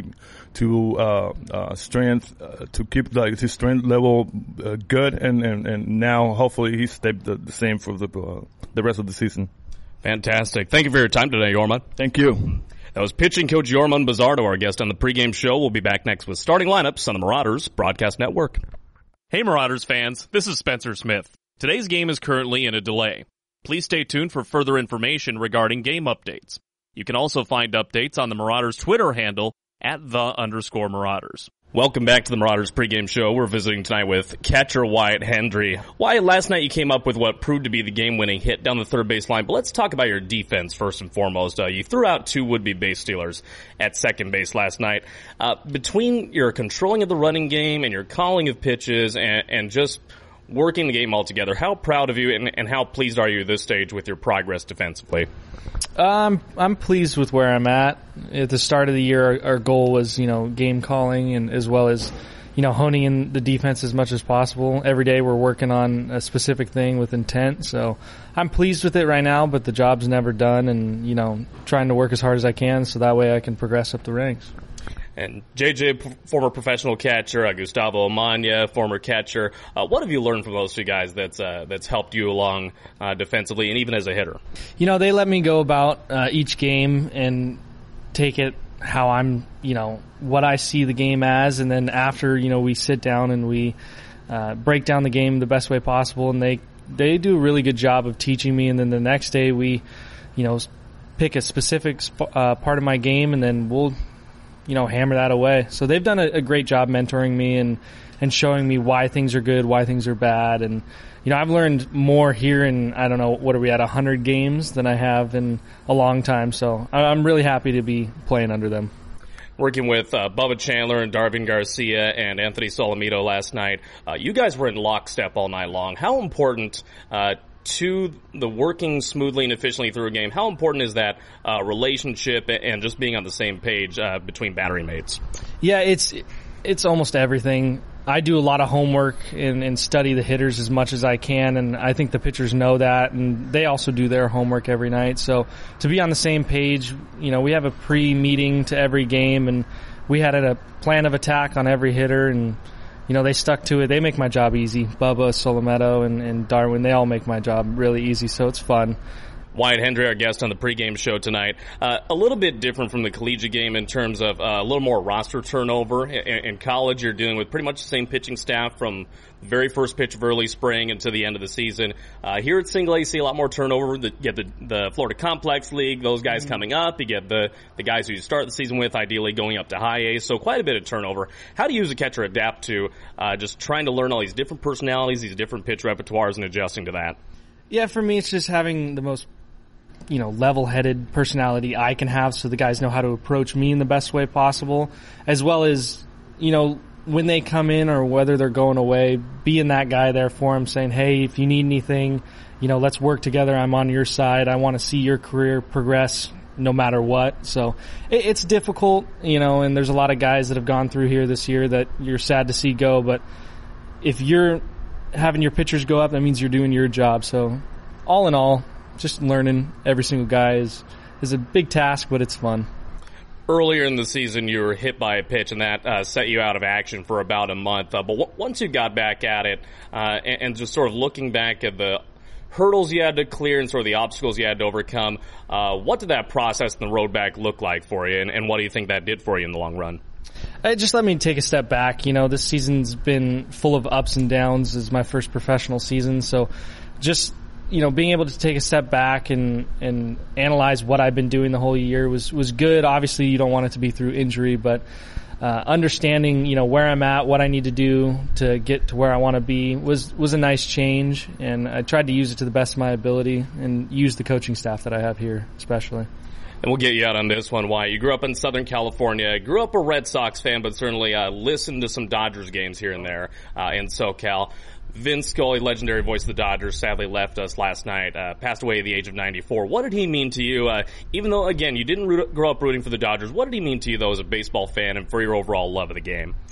Speaker 4: to keep his strength level good, and now hopefully he's stayed the same for the rest of the season.
Speaker 6: Fantastic. Thank you for your time today, Yorma.
Speaker 4: Thank you.
Speaker 6: That was pitching coach Yorman Bizzardo, our guest on the pregame show. We'll be back next with starting lineups on the Marauders Broadcast Network.
Speaker 2: Hey Marauders fans, this is Spencer Smith. Today's game is currently in a delay. Please stay tuned for further information regarding game updates. You can also find updates on the Marauders Twitter handle at @the_Marauders.
Speaker 6: Welcome back to the Marauders pregame show. We're visiting tonight with catcher Wyatt Hendry. Wyatt, last night you came up with what proved to be the game-winning hit down the third base line, but let's talk about your defense first and foremost. You threw out 2 would-be base stealers at second base last night. Between your controlling of the running game and your calling of pitches and just working the game all together, how proud of you and how pleased are you at this stage with your progress defensively?
Speaker 9: I'm pleased with where I'm at. At the start of the year, our goal was, game calling and as well as, honing in the defense as much as possible. Every day we're working on a specific thing with intent. So I'm pleased with it right now, but the job's never done and, trying to work as hard as I can so that way I can progress up the ranks.
Speaker 6: And JJ, former professional catcher, Gustavo Amanya, former catcher. What have you learned from those 2 guys that's helped you along defensively and even as a hitter?
Speaker 9: They let me go about each game and take it how I'm, what I see the game as. And then after, we sit down and we break down the game the best way possible. And they do a really good job of teaching me. And then the next day we, pick a specific part of my game and then we'll hammer that away. So they've done a great job mentoring me and showing me why things are good, why things are bad. And, I've learned more here in, I don't know, what are we at, 100 games than I have in a long time. So I'm really happy to be playing under them.
Speaker 6: Working with Bubba Chandler and Darvin Garcia and Anthony Solomito last night, you guys were in lockstep all night long. How important to the working smoothly and efficiently through a game, how important is that relationship and just being on the same page between battery mates?
Speaker 9: Yeah, it's almost everything. I do a lot of homework and study the hitters as much as I can, and I think the pitchers know that, and they also do their homework every night. So to be on the same page, we have a pre-meeting to every game, and we had a plan of attack on every hitter, and they stuck to it. They make my job easy. Bubba, Solomito, and Darwin, they all make my job really easy, so it's fun.
Speaker 6: Wyatt Hendry, our guest on the pregame show tonight. A little bit different from the collegiate game in terms of a little more roster turnover. In college, you're dealing with pretty much the same pitching staff from the very first pitch of early spring until the end of the season. Here at Single A, you see a lot more turnover. You get the Florida Complex League, those guys coming up. You get the guys who you start the season with, ideally going up to high A. So quite a bit of turnover. How do you as a catcher adapt to just trying to learn all these different personalities, these different pitch repertoires, and adjusting to that?
Speaker 9: Yeah, for me, it's just having the most level-headed personality I can have so the guys know how to approach me in the best way possible, as well as, when they come in or whether they're going away, being that guy there for them, saying, hey, if you need anything, let's work together. I'm on your side. I want to see your career progress no matter what. So it's difficult, and there's a lot of guys that have gone through here this year that you're sad to see go, but if you're having your pitchers go up, that means you're doing your job. So all in all, just learning every single guy is a big task, but it's fun.
Speaker 6: Earlier in the season, you were hit by a pitch, and that set you out of action for about a month. But once you got back at it, and just sort of looking back at the hurdles you had to clear and sort of the obstacles you had to overcome, what did that process and the road back look like for you, and what do you think that did for you in the long run?
Speaker 9: Just let me take a step back. This season's been full of ups and downs. It's my first professional season, so just being able to take a step back and analyze what I've been doing the whole year was good. Obviously, you don't want it to be through injury, but understanding, where I'm at, what I need to do to get to where I want to be was a nice change, and I tried to use it to the best of my ability and use the coaching staff that I have here, especially.
Speaker 6: And we'll get you out on this one, Wyatt. You grew up in Southern California, grew up a Red Sox fan, but certainly listened to some Dodgers games here and there in SoCal. Vince Scully, legendary voice of the Dodgers, sadly left us last night, passed away at the age of 94. What did he mean to you? Even though, again, you didn't grow up rooting for the Dodgers, what did he mean to you, though, as a baseball fan and for your overall love of the game?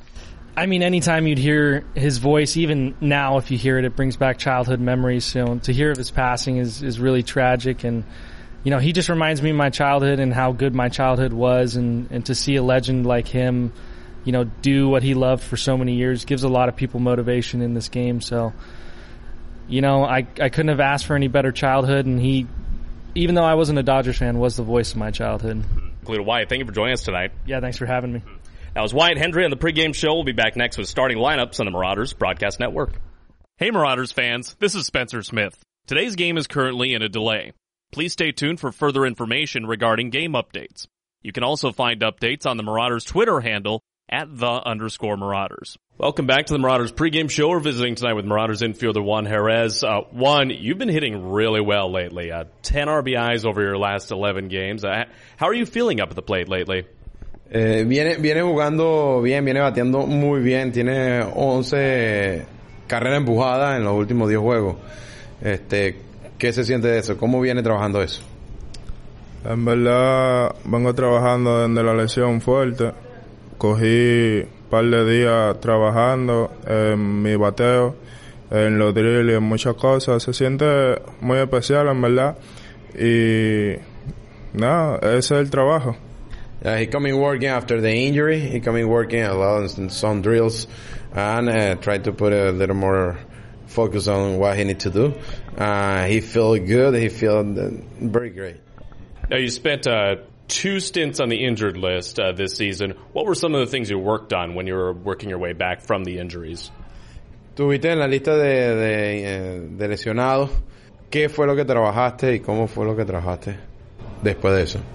Speaker 9: I mean, anytime you'd hear his voice, even now if you hear it, it brings back childhood memories. So to hear of his passing is really tragic. And, you know, he just reminds me of my childhood and how good my childhood was. And to see a legend like him, you know, do what he loved for so many years gives a lot of people motivation in this game. So, you know, I couldn't have asked for any better childhood. And he, even though I wasn't a Dodgers fan, was the voice of my childhood.
Speaker 6: Cleta Wyatt, thank you for joining us tonight.
Speaker 9: Yeah, thanks for having me.
Speaker 6: That was Wyatt Hendry on the pregame show. We'll be back next with starting lineups on the Marauders Broadcast Network.
Speaker 2: Hey Marauders fans, this is Spencer Smith. Today's game is currently in a delay. Please stay tuned for further information regarding game updates. You can also find updates on the Marauders Twitter handle at @the_Marauders.
Speaker 6: Welcome back to the Marauders pregame show. We're visiting tonight with Marauders infielder Juan Jerez. Juan, you've been hitting really well lately. 10 RBIs over your last 11 games. How are you feeling up at the plate lately?
Speaker 3: Viene jugando bien, viene bateando muy bien. Tiene 11 carreras empujadas en los últimos 10 juegos. ¿Qué se siente de eso? ¿Cómo viene trabajando eso?
Speaker 5: En verdad, vengo trabajando desde la lesión fuerte. Cogí un par de días trabajando en mi bateo, en los drills y en muchas cosas. Se siente muy especial, en verdad. Y nada, ese es el trabajo.
Speaker 3: He coming working after the injury. He coming working a lot on some drills and try to put a little more focus on what he need to do. He feel good. He feel very great.
Speaker 6: Now you spent 2 stints on the injured list this season. What were some of the things you worked on when you were working your way back from the injuries?
Speaker 3: Tuviste en la lista de lesionados. ¿Qué fue lo que trabajaste y cómo fue lo que trabajaste después de eso?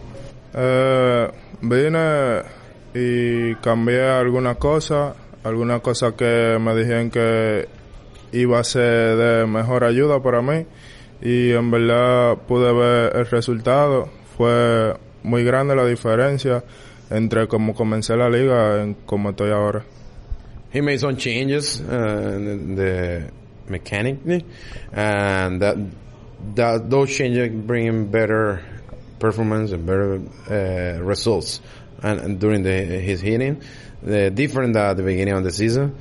Speaker 5: Vine y cambié algunas cosas que me dijeron que iba a ser de mejor ayuda para mí, y en verdad pude ver el resultado. Fue muy grande la diferencia entre cómo comencé la liga y cómo estoy ahora.
Speaker 3: He made some changes in the mechanically, and that those changes bring him better performance and better results. And during his hitting, different at the beginning of the season,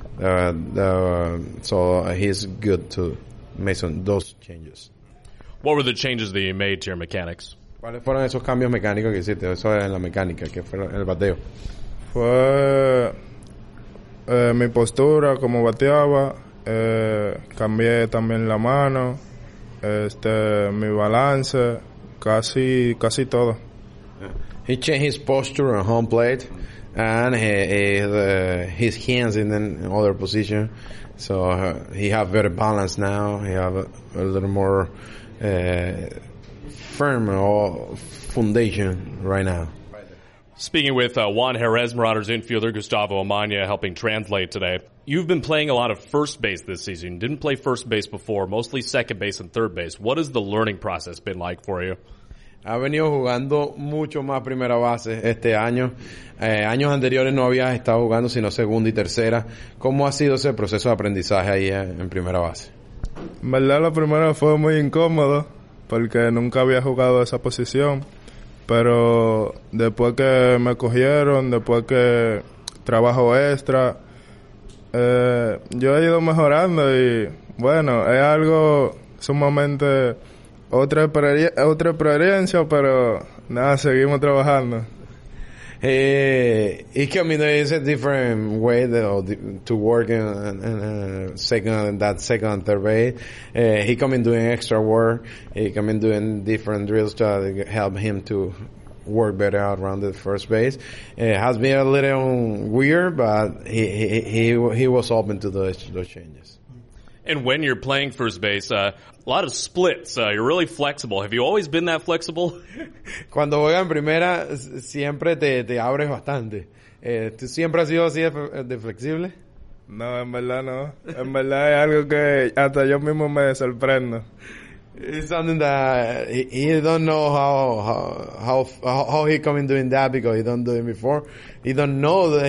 Speaker 3: so he's good to make those changes.
Speaker 6: What were the changes that you made to your mechanics?
Speaker 3: ¿Cuáles fueron esos cambios mecánicos que hiciste? Eso es la mecánica, que fue el bateo.
Speaker 5: Fue mi postura, como bateaba, cambié también la mano, mi balance, casi todo.
Speaker 3: He changed his posture on home plate and his hands in another position, so he have better balance now. He have a little more firm foundation right now.
Speaker 6: Speaking with Juan Jerez, Marauders infielder Gustavo Amaya helping translate today. You've been playing a lot of first base this season. You didn't play first base before, mostly second base and third base. What has the learning process been like for you?
Speaker 3: Ha venido jugando mucho más primera base este año. Años anteriores no había estado jugando sino segunda y tercera. ¿Cómo ha sido ese proceso de aprendizaje ahí en primera base?
Speaker 5: En verdad la primera fue muy incómodo porque nunca había jugado esa posición. Pero después que me cogieron, después que trabajo extra, yo he ido mejorando y bueno, es algo sumamente otra experiencia, pero nada, seguimos trabajando.
Speaker 3: He come in, it's a different way to work in second and third base. He come in doing extra work. He come in doing different drills to help him to work better out around the first base. It has been a little weird, but he was open to those changes.
Speaker 6: And when you're playing first base, a lot of splits. You're really flexible. Have you always been that flexible?
Speaker 3: Cuando juega en primera, siempre te abres bastante. ¿Tú siempre has sido así de flexible?
Speaker 5: No, en verdad no. En verdad es algo que hasta yo mismo me sorprendo.
Speaker 3: It's something that he don't know how he come in doing that because he don't do it before. He didn't know that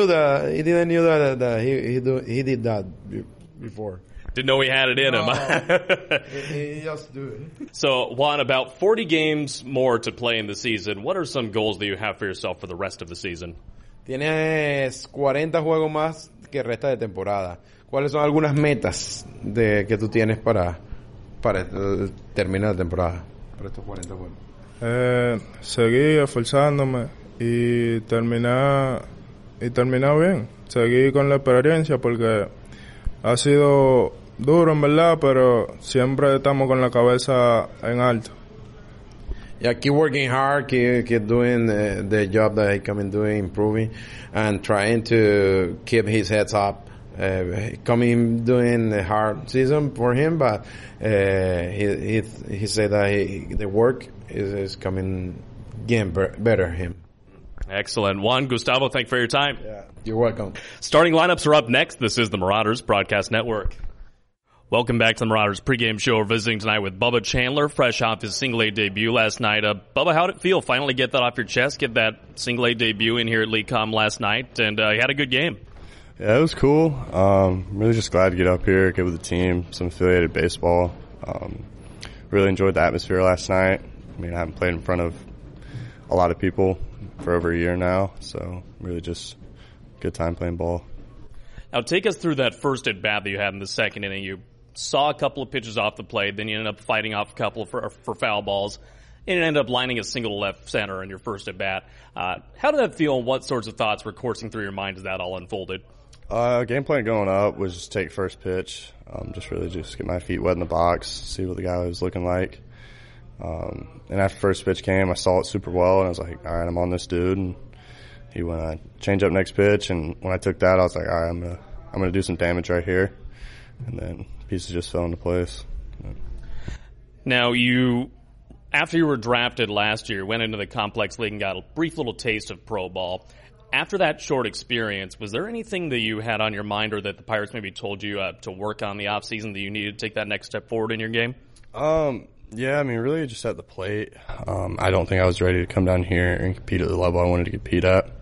Speaker 3: he did that before.
Speaker 6: Didn't know he had it in him.
Speaker 3: He just do it.
Speaker 6: So, Juan, about 40 games more to play in the season. What are some goals that you have for yourself for the rest of the season?
Speaker 10: Tienes 40 juegos más que resta de temporada. ¿Cuáles son algunas metas que tú tienes para terminar la temporada? Para estos 40 juegos.
Speaker 11: Seguir esforzándome y terminar bien. Seguir con la experiencia porque ha sido duro en verdad, pero siempre estamos con la cabeza en alto.
Speaker 10: Yeah, keep working hard, keep doing the job that he come in doing, improving, and trying to keep his heads up. Doing a hard season for him, but he said that the work is getting better him.
Speaker 6: Excellent. Juan, Gustavo, thank you for your time.
Speaker 10: Yeah, you're welcome.
Speaker 6: Starting lineups are up next. This is the Marauders Broadcast Network. Welcome back to the Marauders pregame show. We're visiting tonight with Bubba Chandler, fresh off his single-A debut last night. Bubba, how'd it feel? Finally get that off your chest, get that single-A debut in here at LeCom last night, and you had a good game.
Speaker 12: Yeah, it was cool. Really just glad to get up here, get with the team, some affiliated baseball. Really enjoyed the atmosphere last night. I mean, I haven't played in front of a lot of people for over a year now, so really just good time playing ball.
Speaker 6: Now take us through that first at-bat that you had in the second inning. You saw a couple of pitches off the plate, then you ended up fighting off a couple for foul balls, and it ended up lining a single to left center in your first at-bat. How did that feel, and what sorts of thoughts were coursing through your mind as that all unfolded?
Speaker 12: Game plan going up was just take first pitch, just get my feet wet in the box, see what the guy was looking like. And after first pitch came, I saw it super well, and I was like, all right, I'm on this dude. And he went, change up next pitch, and when I took that, I was like, all right, I'm gonna do some damage right here. And then pieces just fell into place. Yeah.
Speaker 6: Now after you were drafted last year, went into the complex league and got a brief little taste of pro ball. After that short experience, was there anything that you had on your mind or that the Pirates maybe told you to work on the offseason that you needed to take that next step forward in your game?
Speaker 12: Yeah, I mean, really just at the plate. I don't think I was ready to come down here and compete at the level I wanted to compete at.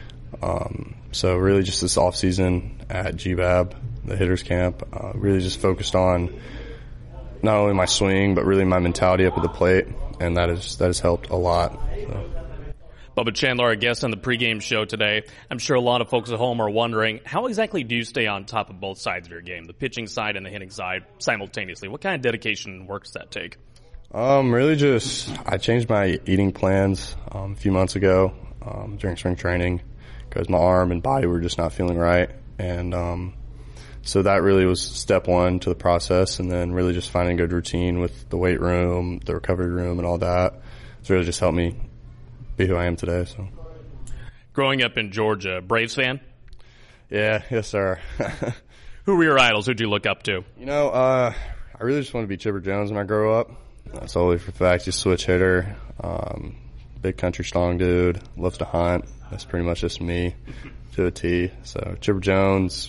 Speaker 12: So really just this offseason at GBAB, the hitters camp, really just focused on not only my swing, but really my mentality up at the plate, and that has helped a lot. So.
Speaker 6: Bubba Chandler, our guest on the pregame show today. I'm sure a lot of folks at home are wondering, how exactly do you stay on top of both sides of your game, the pitching side and the hitting side, simultaneously? What kind of dedication and work does that take?
Speaker 12: Really just, I changed my eating plans a few months ago during spring training because my arm and body were just not feeling right. And so that really was step one to the process, and then really just finding a good routine with the weight room, the recovery room, and all that. It's really just helped me be who I am today. So,
Speaker 6: growing up in Georgia, Braves fan?
Speaker 12: Yeah, yes, sir.
Speaker 6: Who were your idols? Who'd you look up to?
Speaker 12: I really just want to be Chipper Jones when I grow up. Solely for the fact he's a switch hitter, big country strong dude, loves to hunt. That's pretty much just me to a T. So Chipper Jones,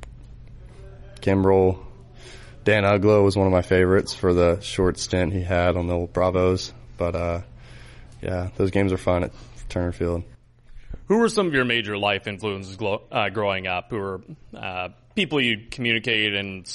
Speaker 12: Kimbrel, Dan Uglow was one of my favorites for the short stint he had on the old Bravos. But yeah, those games are fun at Turner Field.
Speaker 6: Who were some of your major life influences growing up? Who were people you communicated and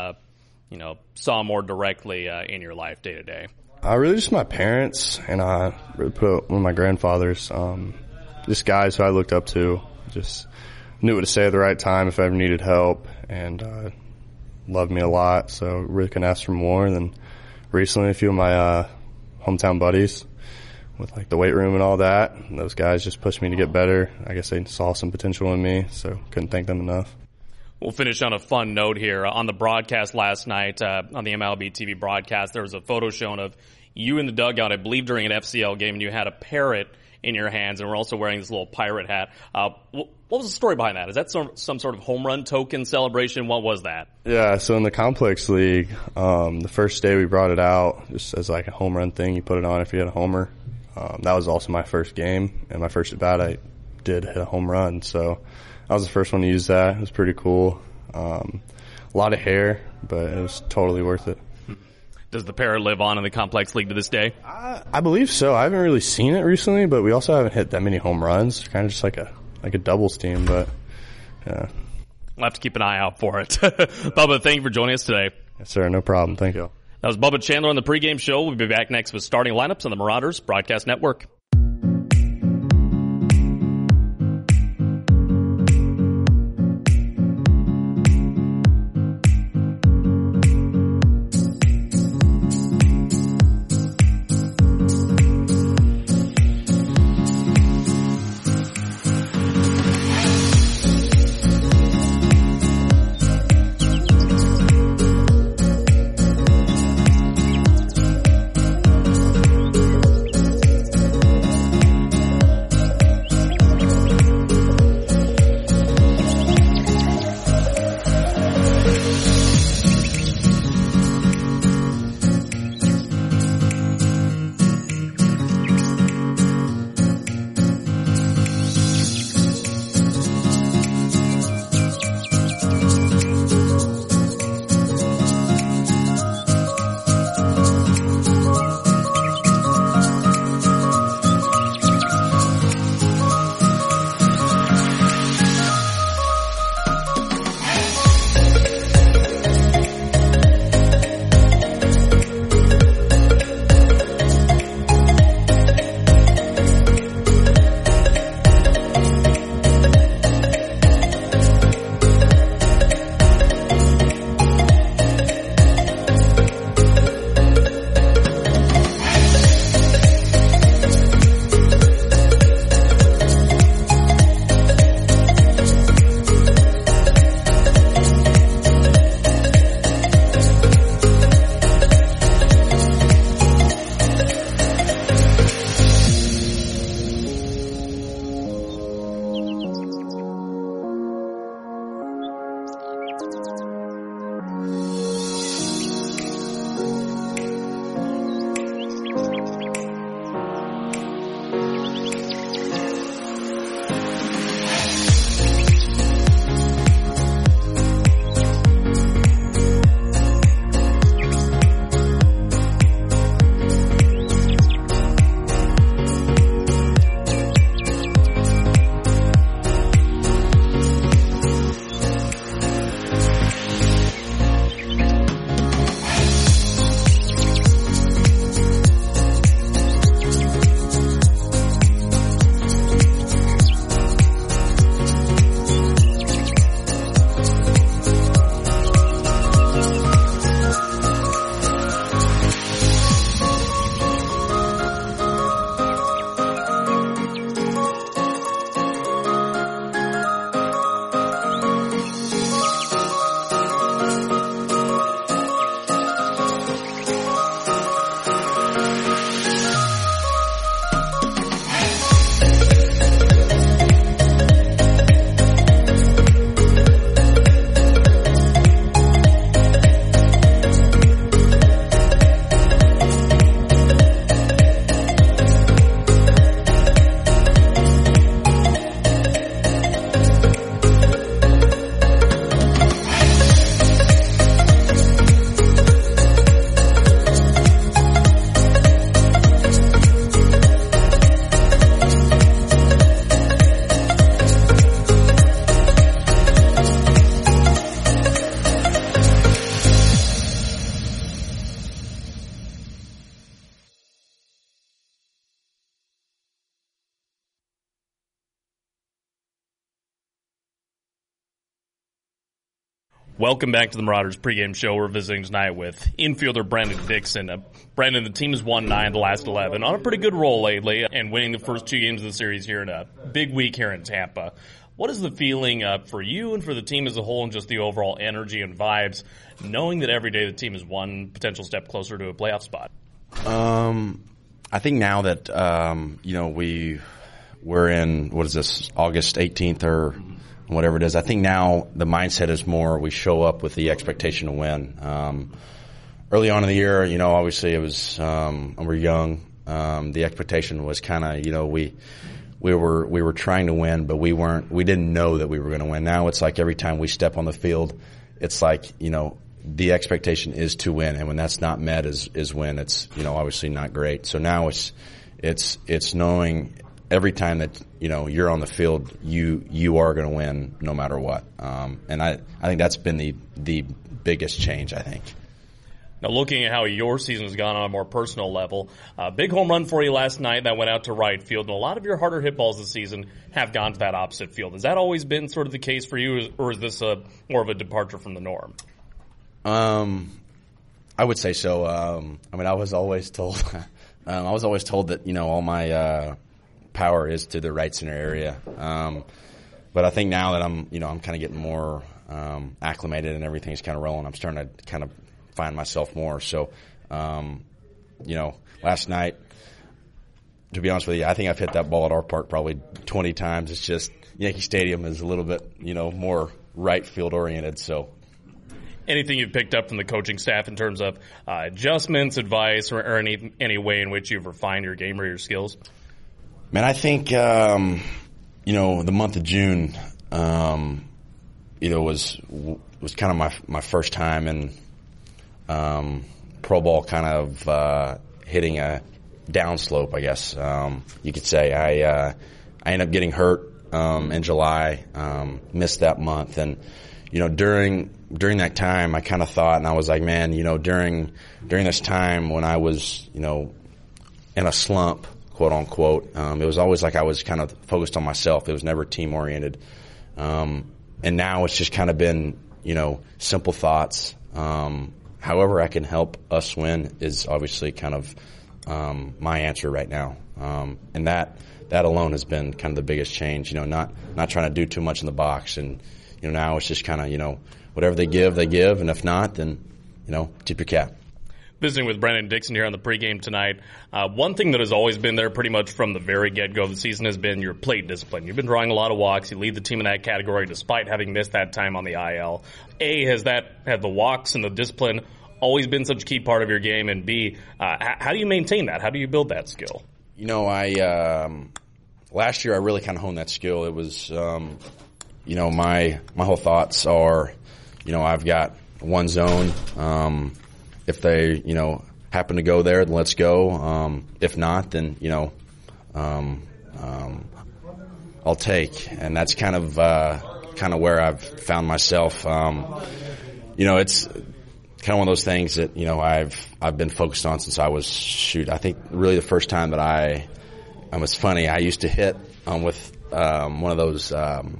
Speaker 6: saw more directly in your life day to day?
Speaker 12: Really just my parents, and I really put one of my grandfathers. Just guys who I looked up to, just knew what to say at the right time if I ever needed help, and loved me a lot. So really couldn't ask for more. And then recently, a few of my hometown buddies with like the weight room and all that. And those guys just pushed me to get better. I guess they saw some potential in me, so couldn't thank them enough.
Speaker 6: We'll finish on a fun note here. On the broadcast last night, on the MLB TV broadcast, there was a photo shown of you in the dugout, I believe during an FCL game, and you had a parrot in your hands, and we're also wearing this little pirate hat. What was the story behind that? Is that some sort of home run token celebration? What was that?
Speaker 12: Yeah, so in the Complex League, the first day we brought it out just as like a home run thing. You put it on if you had a homer. That was also my first game, and my first at bat I did hit a home run, so I was the first one to use that. It was pretty cool. A lot of hair, but it was totally worth it.
Speaker 6: Does the parrot live on in the Complex League to this day?
Speaker 12: I believe so. I haven't really seen it recently, but we also haven't hit that many home runs. Kind of just like a doubles team, but yeah.
Speaker 6: We'll have to keep an eye out for it. Bubba, thank you for joining us today.
Speaker 12: Yes, sir. No problem. Thank you.
Speaker 6: That was Bubba Chandler on the pregame show. We'll be back next with starting lineups on the Marauders Broadcast Network. Welcome back to the Marauders pregame show. We're visiting tonight with infielder Brendan Dixon. Brendan, the team has won 9 of the last 11, on a pretty good roll lately, and winning the first 2 games of the series here in a big week here in Tampa. What is the feeling for you and for the team as a whole, and just the overall energy and vibes, knowing that every day the team is one potential step closer to a playoff spot?
Speaker 3: I think now that we're in, what is this, August 18th or whatever it is. I think now the mindset is more we show up with the expectation to win. Early on in the year, obviously it was we're young. The expectation was kind of, we were trying to win, but we didn't know that we were going to win. Now it's like every time we step on the field, it's like, the expectation is to win, and when that's not met is when it's, obviously not great. So now it's knowing every time that, you're on the field, you are going to win no matter what. And I think that's been the biggest change, I think.
Speaker 6: Now, looking at how your season has gone on a more personal level, big home run for you last night that went out to right field, and a lot of your harder hit balls this season have gone to that opposite field. Has that always been sort of the case for you, or is this more of a departure from the norm?
Speaker 3: I would say so. I was always told that, all my power is to the right center area. But I think now that I'm kind of getting more acclimated and everything's kind of rolling, I'm starting to kind of find myself more. So, last night, to be honest with you, I think I've hit that ball at our park probably 20 times. It's just Yankee Stadium is a little bit, more right field oriented. So,
Speaker 6: anything you've picked up from the coaching staff in terms of adjustments, advice, or any way in which you've refined your game or your skills?
Speaker 3: Man, I think the month of June, was kind of my first time in pro ball, kind of hitting a downslope, I guess you could say. I ended up getting hurt in July, missed that month, and during that time, I kind of thought, and I was like, man, during this time when I was in a slump, quote unquote, it was always like I was kind of focused on myself. It was never team oriented. And now it's just kind of been, simple thoughts. However I can help us win is obviously kind of my answer right now. And that alone has been kind of the biggest change, not trying to do too much in the box. And, now it's just kind of, whatever they give. And if not, then, tip your cap.
Speaker 6: Visiting with Brendan Dixon here on the pregame tonight. One thing that has always been there pretty much from the very get-go of the season has been your plate discipline. You've been drawing a lot of walks. You lead the team in that category despite having missed that time on the IL. A, have the walks and the discipline always been such a key part of your game? And B, how do you maintain that? How do you build that skill?
Speaker 3: Last year I really kind of honed that skill. It was, my whole thoughts are, I've got one zone. If they, happen to go there, then let's go. If not, then, I'll take. And that's kind of where I've found myself. It's kind of one of those things that, I've been focused on since I was, I think really the first time that it was funny. I used to hit with one of those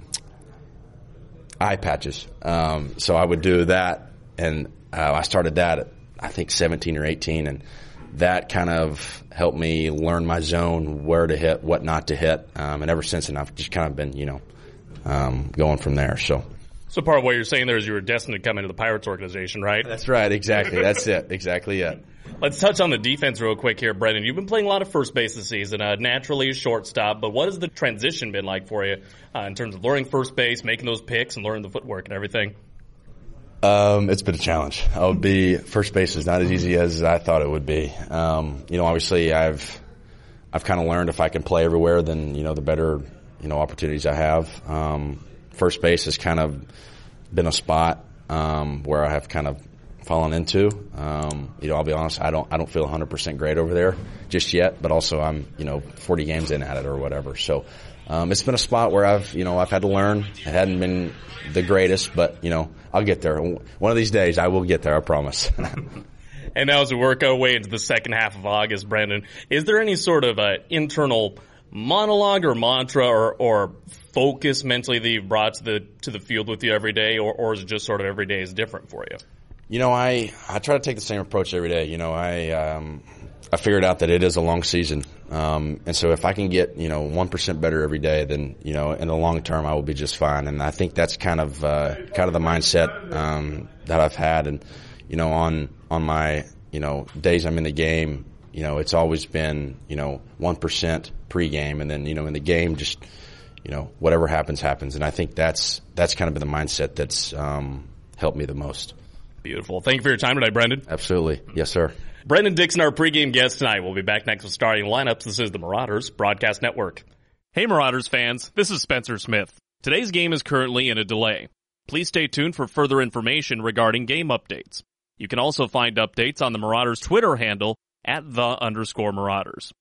Speaker 3: eye patches. So I would do that, and I started that at, I think, 17 or 18, and that kind of helped me learn my zone, where to hit, what not to hit. And ever since then, I've just kind of been, going from there. So
Speaker 6: part of what you're saying there is you were destined to come into the Pirates organization, right?
Speaker 3: That's right. Exactly. That's it. Exactly it.
Speaker 6: Let's touch on the defense real quick here, Brendan. You've been playing a lot of first base this season, naturally a shortstop, but what has the transition been like for you in terms of learning first base, making those picks, and learning the footwork and everything?
Speaker 3: It's been a challenge. First base is not as easy as I thought it would be. Obviously I've kind of learned if I can play everywhere, then, the better, opportunities I have. First base has kind of been a spot, where I have kind of fallen into. I'll be honest, I don't feel 100% great over there just yet, but also I'm, 40 games in at it or whatever. So, it's been a spot where I've had to learn. It hadn't been the greatest, but, I'll get there. One of these days I will get there, I promise.
Speaker 6: And now as we work our way into the second half of August, Brendan, is there any sort of internal monologue or mantra or focus mentally that you've brought to the field with you every day, or is it just sort of every day is different for you?
Speaker 3: You know, I try to take the same approach every day. You know, I figured out that it is a long season. And so if I can get, 1% better every day, then, in the long term, I will be just fine. And I think that's kind of the mindset, that I've had. And, on my, days I'm in the game, it's always been, 1% pregame. And then, in the game, just, whatever happens. And I think that's kind of been the mindset that's, helped me the most.
Speaker 6: Beautiful. Thank you for your time today, Brendan.
Speaker 3: Absolutely. Yes, sir.
Speaker 6: Brendan Dixon, our pregame guest tonight. We'll be back next with starting lineups. This is the Marauders Broadcast Network. Hey, Marauders fans. This is Spencer Smith. Today's game is currently in a delay. Please stay tuned for further information regarding game updates. You can also find updates on the Marauders Twitter handle at @the_Marauders.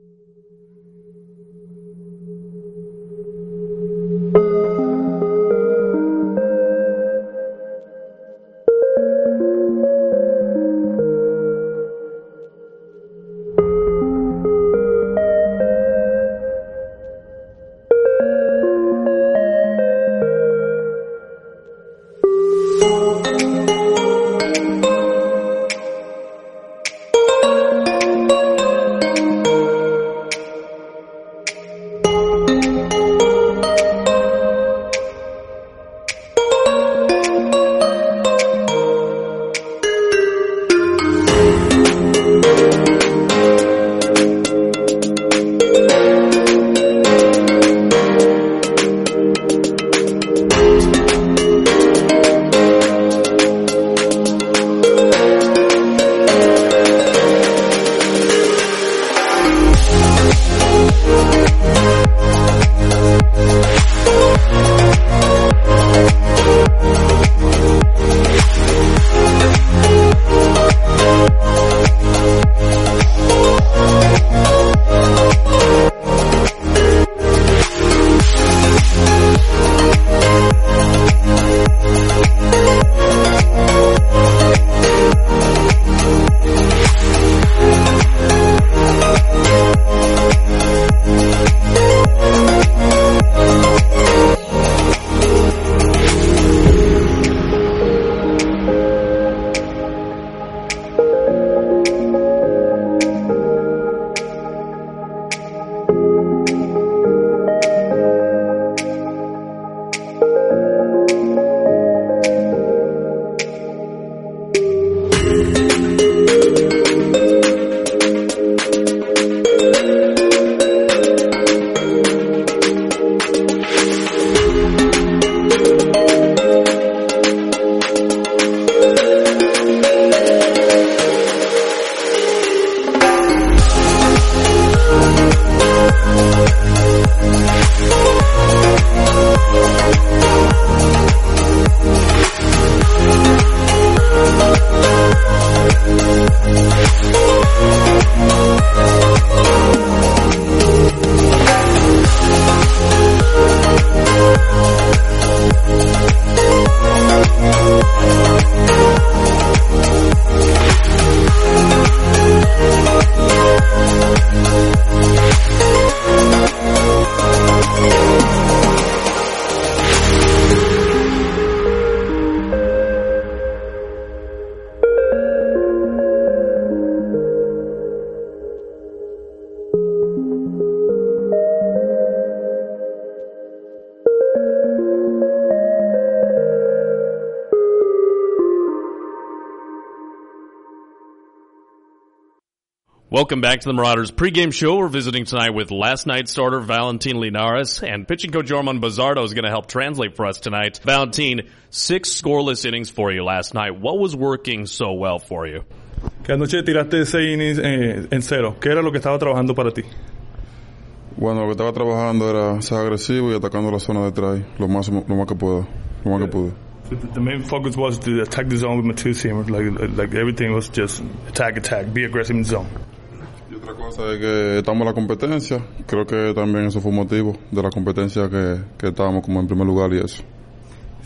Speaker 6: Welcome back to the Marauders pregame show. We're visiting tonight with last night's starter Valentin Linares, and pitching coach Yorman Bazardo is going to help translate for us tonight. Valentin, 6 scoreless innings for you last night. What was working so well for you?
Speaker 4: Que anoche tiraste 6 innings en cero. ¿Qué era lo que estaba trabajando para ti?
Speaker 5: Bueno, lo que estaba trabajando era ser agresivo y atacando la zona de try lo más que puedo, lo más que pude.
Speaker 4: The main focus was to attack the zone with my two-seamer. Like everything was just attack, be aggressive in the zone.
Speaker 5: Y otra cosa es que estamos en la competencia. Creo que también eso fue un motivo de la competencia que estábamos como en primer lugar y eso.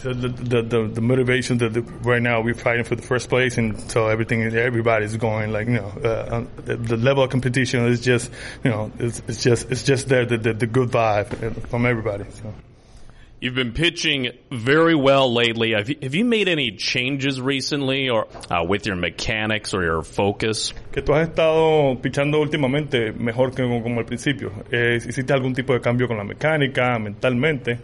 Speaker 4: The motivation that right now we're fighting for the first place, and so everybody's going the level of competition is just it's just there the good vibe from everybody. So.
Speaker 6: You've been pitching very well lately. Have you made any changes recently, or with your mechanics or your focus?
Speaker 4: Que tú has estado pichando últimamente mejor que como al principio. ¿Hiciste algún tipo de cambio con la mecánica, mentalmente?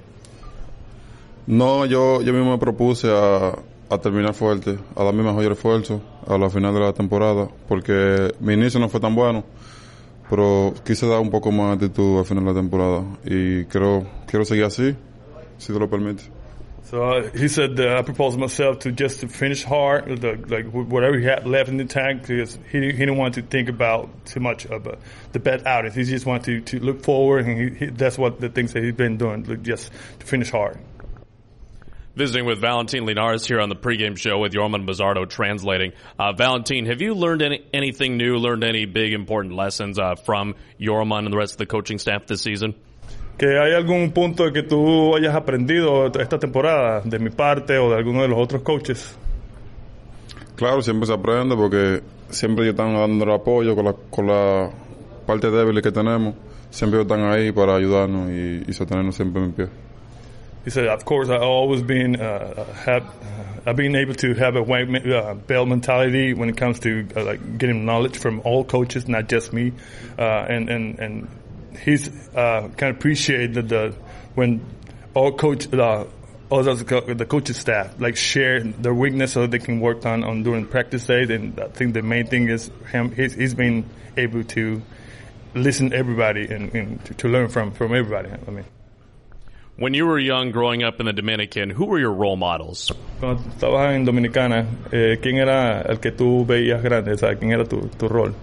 Speaker 5: No, yo mismo me propuse a terminar fuerte, a dar mi mejor esfuerzo a la final de la temporada, porque mi inicio no fue tan bueno, pero quise dar un poco más de actitud al final de la temporada y quiero seguir así, si te lo permite.
Speaker 4: So he said I proposed myself to finish hard, whatever he had left in the tank, because he didn't want to think about too much of the bad outings. He just wanted to look forward, and that's what the things that he's been doing, just to finish hard.
Speaker 6: Visiting with Valentin Linares here on the pregame show with Yorman Bazardo translating. Valentin, have you learned anything new, learned any big important lessons from Yorman and the rest of the coaching staff this season?
Speaker 4: ¿Que hay algún punto que tú hayas aprendido esta temporada de mi parte o de alguno de los otros coaches?
Speaker 5: Claro, siempre se aprende porque siempre ellos están dando el apoyo con la parte débil que tenemos. Siempre ellos están ahí para ayudarnos y sostenernos siempre en pie.
Speaker 4: He said, of course, I've always been I've been able to have a white belt mentality when it comes to getting knowledge from all coaches, not just me, and he's kind of appreciated when all the coaching staff share their weakness so they can work on during practice days. And I think the main thing is he's been able to listen to everybody and to learn from everybody. I mean.
Speaker 6: When you were young, growing up in the Dominican, who were your role models?
Speaker 4: Cuando estabas en Dominicana, ¿quién era el que tú veías grande? O sea, ¿quién era tu rol?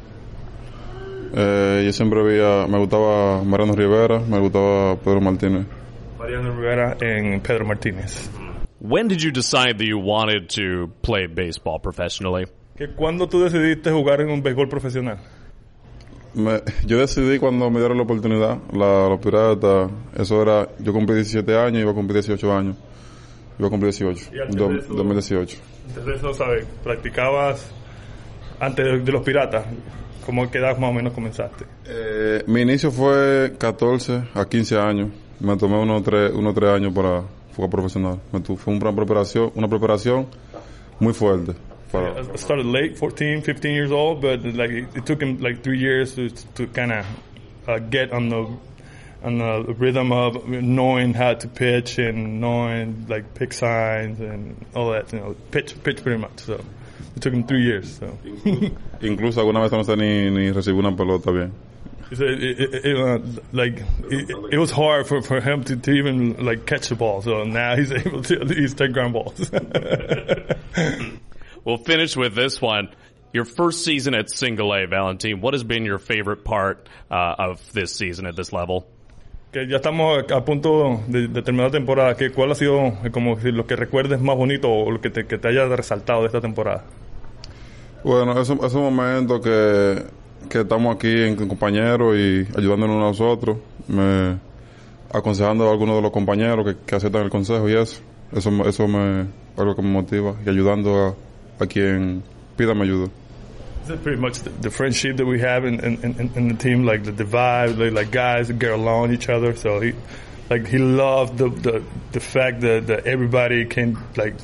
Speaker 5: Yo siempre me gustaba Mariano Rivera, me gustaba Pedro Martínez.
Speaker 4: Mariano Rivera and Pedro Martínez.
Speaker 6: When did you decide that you wanted to play baseball professionally?
Speaker 4: ¿Cuándo tú decidiste jugar en un béisbol profesional?
Speaker 5: Yo decidí cuando me dieron la oportunidad, los Piratas, eso era, yo cumplí 17 años, iba a cumplir 18 años. Iba a cumplir 18, 2018.
Speaker 4: Antes de eso, ¿sabes? ¿Practicabas antes de los Piratas? ¿Cómo qué edad más o menos comenzaste?
Speaker 5: Mi inicio fue 14 a 15 años. Me tomé unos 3 años para jugar profesional. Fue una preparación muy fuerte.
Speaker 4: I started late, 14, 15 years old, but it took him 3 years to kind of get on the rhythm of knowing how to pitch and knowing pick signs and all that. Pitch pretty much. So it took him 3 years. So.
Speaker 5: Incluso alguna vez no sé ni recibir una pelota bien.
Speaker 4: He said it was hard for him to even catch the ball. So now he's able to at least take ground balls.
Speaker 6: We'll finish with this one. Your first season at Single A, Valentin, what has been your favorite part of this season at this level?
Speaker 4: Que ya estamos a punto de terminar la temporada. ¿Cuál ha sido lo que recuerdes más bonito o lo que te haya resaltado de esta temporada?
Speaker 5: Bueno, esos momentos que estamos aquí en compañeros y ayudándonos a nosotros, aconsejando a algunos de los compañeros que aceptan el consejo y eso algo que me motiva y ayudando a quien pida mi ayuda.
Speaker 4: It's pretty much the friendship that we have in the team, the vibe, guys that get along each other. So he loved the fact that everybody can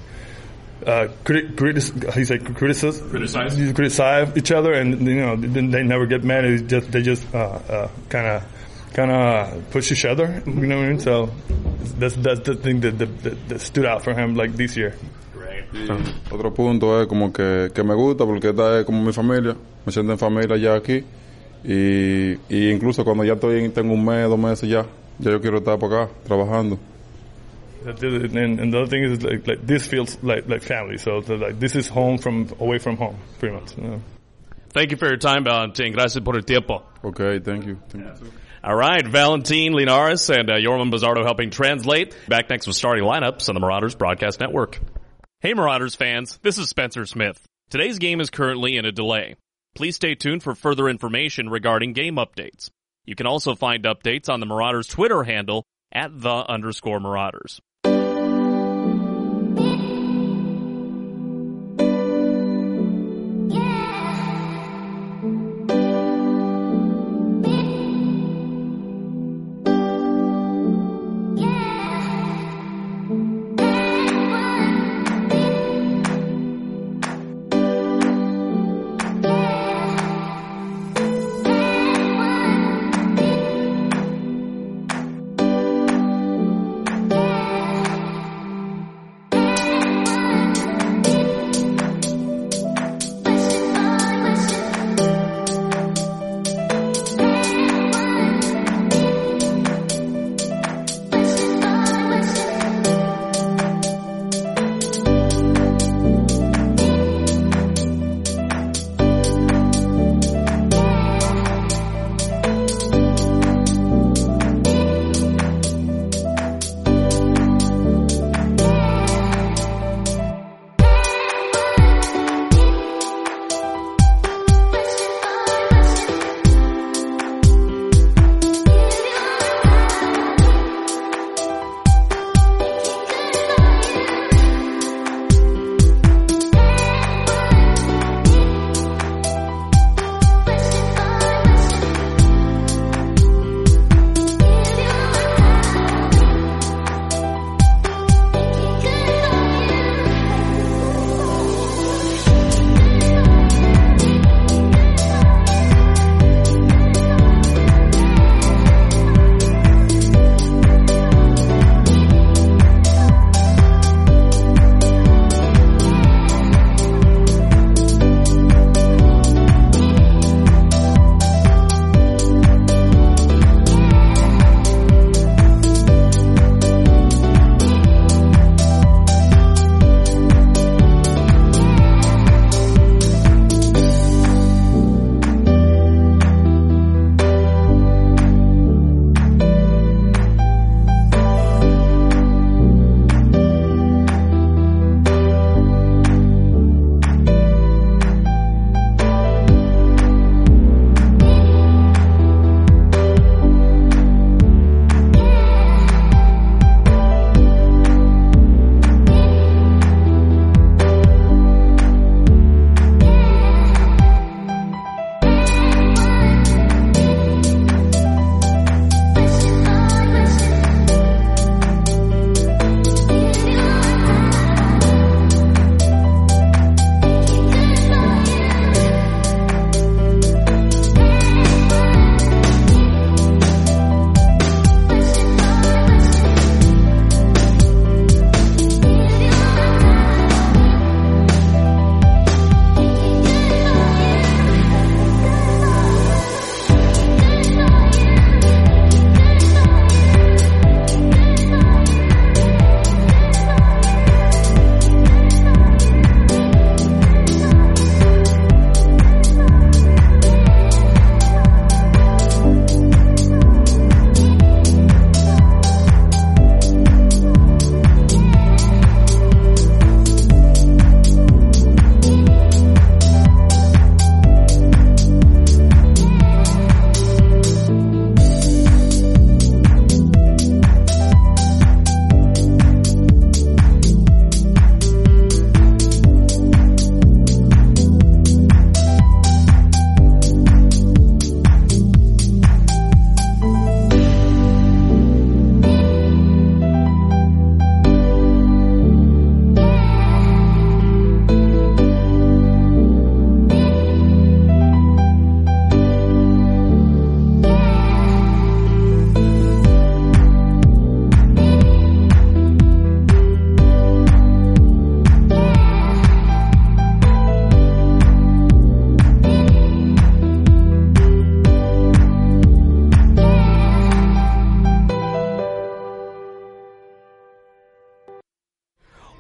Speaker 4: criticize each other, and they never get mad. They just kind of push each other. You know what I mean? So that's the thing that stood out for him this year.
Speaker 5: Otro punto es como que me gusta porque esta es como mi familia, me siento en familia ya aquí y incluso cuando ya tengo un mes, 2 meses ya yo quiero estar por acá trabajando.
Speaker 4: And the other thing is this feels like family, so this is home away from home, pretty much.
Speaker 6: Thank you for your time, Valentin. Gracias por el tiempo.
Speaker 5: Okay, thank you.
Speaker 6: All right, Valentin Linares and Yorman Bazardo helping translate. Back next with starting lineups on the Marauders Broadcast Network. Hey Marauders fans, this is Spencer Smith. Today's game is currently in a delay. Please stay tuned for further information regarding game updates. You can also find updates on the Marauders Twitter handle @the_Marauders.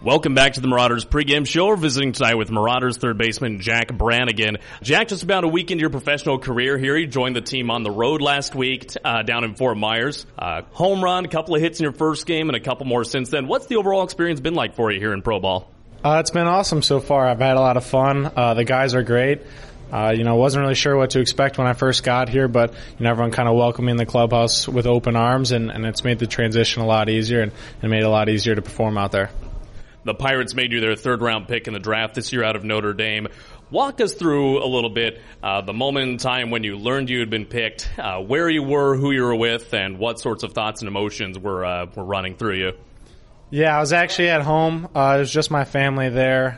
Speaker 6: Welcome back to the Marauders pregame show. We're visiting tonight with Marauders third baseman Jack Brannigan. Jack, just about a week into your professional career here, you joined the team on the road last week down in Fort Myers. Home run, a couple of hits in your first game, and a couple more since then. What's the overall experience been like for you here in pro ball?
Speaker 7: It's been awesome so far. I've had a lot of fun. The guys are great. Wasn't really sure what to expect when I first got here, but everyone kind of welcomed me in the clubhouse with open arms, and it's made the transition a lot easier and made it a lot easier to perform out there.
Speaker 6: The Pirates made you their third-round pick in the draft this year out of Notre Dame. Walk us through a little bit the moment in time when you learned you had been picked, where you were, who you were with, and what sorts of thoughts and emotions were running through you.
Speaker 7: Yeah, I was actually at home. It was just my family there.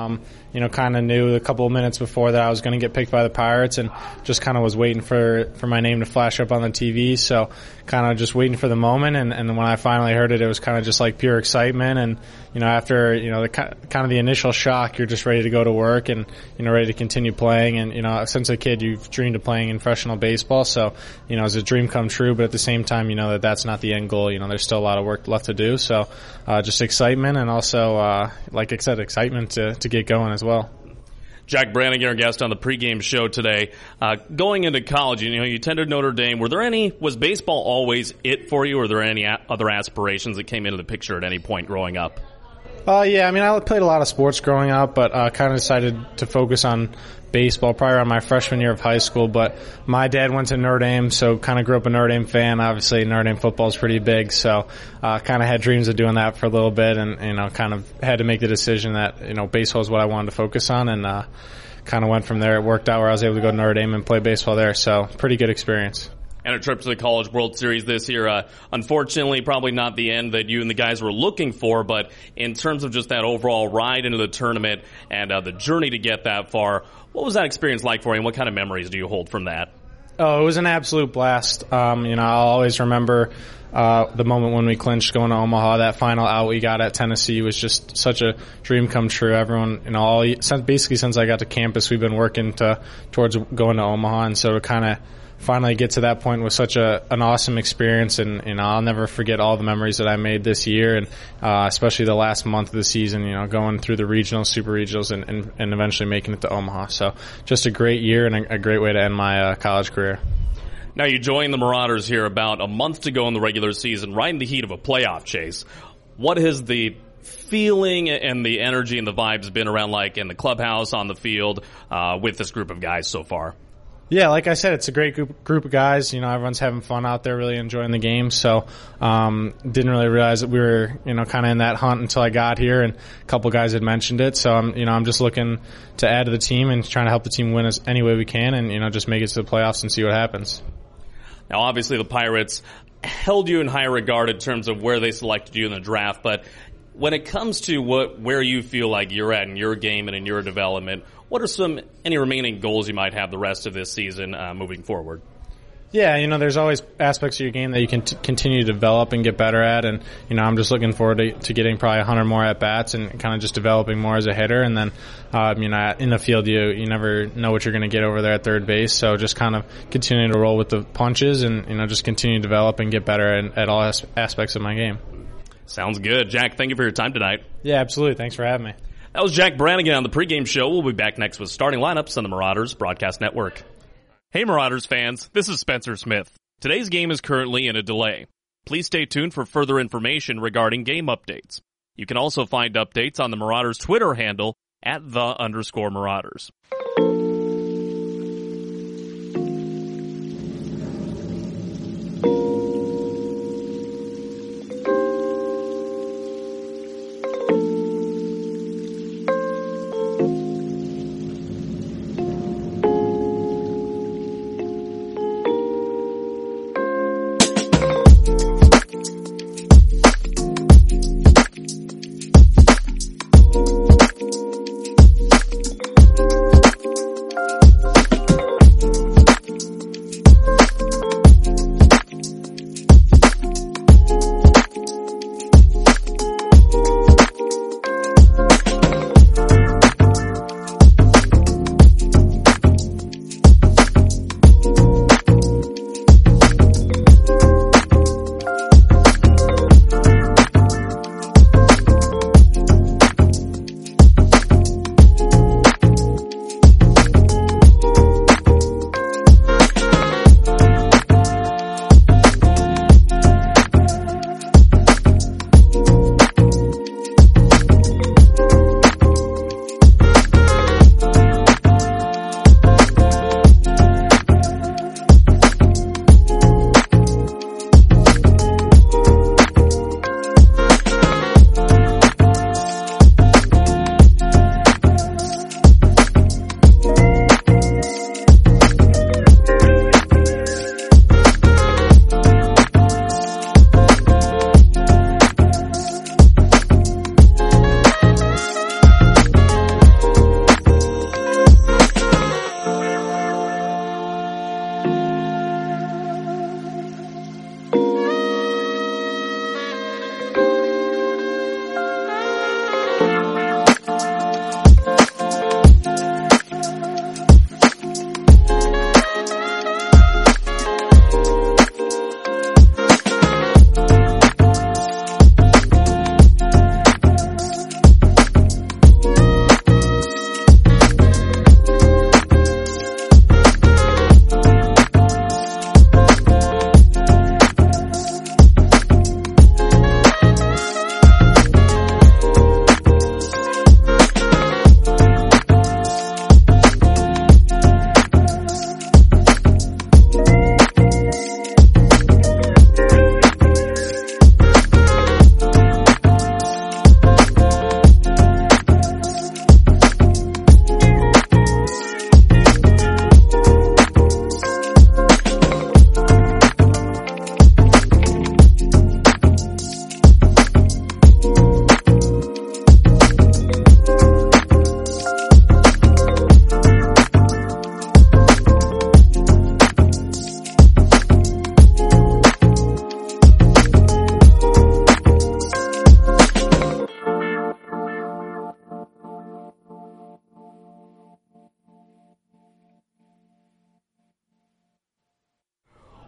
Speaker 7: Kind of knew a couple of minutes before that I was going to get picked by the Pirates, and just kind of was waiting for my name to flash up on the TV. So kind of just waiting for the moment. And when I finally heard it was kind of just like pure excitement. And, after, the kind of the initial shock, you're just ready to go to work and, ready to continue playing. And, since a kid, you've dreamed of playing in professional baseball. So, it's a dream come true. But at the same time, that that's not the end goal. There's still a lot of work left to do. So, just excitement, and also, like I said, excitement to get going as well.
Speaker 6: Jack Brannigan, our guest on the pregame show today. Going into college, you attended Notre Dame. Was baseball always it for you, or were there any other aspirations that came into the picture at any point growing up?
Speaker 7: Yeah, I played a lot of sports growing up, but kind of decided to focus on baseball probably around my freshman year of high school. But my dad went to Notre Dame, so kind of grew up a Notre Dame fan. Obviously, Notre Dame football is pretty big, so kind of had dreams of doing that for a little bit, and kind of had to make the decision that baseball is what I wanted to focus on, and kind of went from there. It worked out where I was able to go to Notre Dame and play baseball there, so pretty good experience.
Speaker 6: And a trip to the College World Series this year. Unfortunately, probably not the end that you and the guys were looking for, but in terms of just that overall ride into the tournament and the journey to get that far, what was that experience like for you, and what kind of memories do you hold from that?
Speaker 7: Oh, it was an absolute blast. I'll always remember the moment when we clinched going to Omaha. That final out we got at Tennessee was just such a dream come true. Everyone, basically since I got to campus, we've been working towards going to Omaha, and so to kind of finally get to that point was such an awesome experience, and I'll never forget all the memories that I made this year, and especially the last month of the season, going through the regionals, super regionals, and eventually making it to Omaha. So just a great year and a great way to end my college career.
Speaker 6: Now you joined the Marauders here about a month to go in the regular season, right in the heat of a playoff chase. What has the feeling and the energy and the vibes been around like in the clubhouse, on the field, with this group of guys so far?
Speaker 7: Yeah, like I said, it's a great group of guys. Everyone's having fun out there, really enjoying the game. So, didn't really realize that we were, kind of in that hunt until I got here, and a couple guys had mentioned it. So, I'm just looking to add to the team and trying to help the team win any way we can, and just make it to the playoffs and see what happens.
Speaker 6: Now, obviously, the Pirates held you in high regard in terms of where they selected you in the draft, but when it comes to where you feel like you're at in your game and in your development, what are any remaining goals you might have the rest of this season moving forward?
Speaker 7: Yeah, there's always aspects of your game that you can continue to develop and get better at, and I'm just looking forward to getting probably 100 more at bats and kind of just developing more as a hitter. And then, in the field, you never know what you're going to get over there at third base, so just kind of continuing to roll with the punches and just continue to develop and get better at all aspects of my game.
Speaker 6: Sounds good. Jack, thank you for your time tonight.
Speaker 7: Yeah, absolutely. Thanks for having me.
Speaker 6: That was Jack Brannigan on the pregame show. We'll be back next with starting lineups on the Marauders Broadcast Network. Hey, Marauders fans. This is Spencer Smith. Today's game is currently in a delay. Please stay tuned for further information regarding game updates. You can also find updates on the Marauders Twitter handle at @the_Marauders.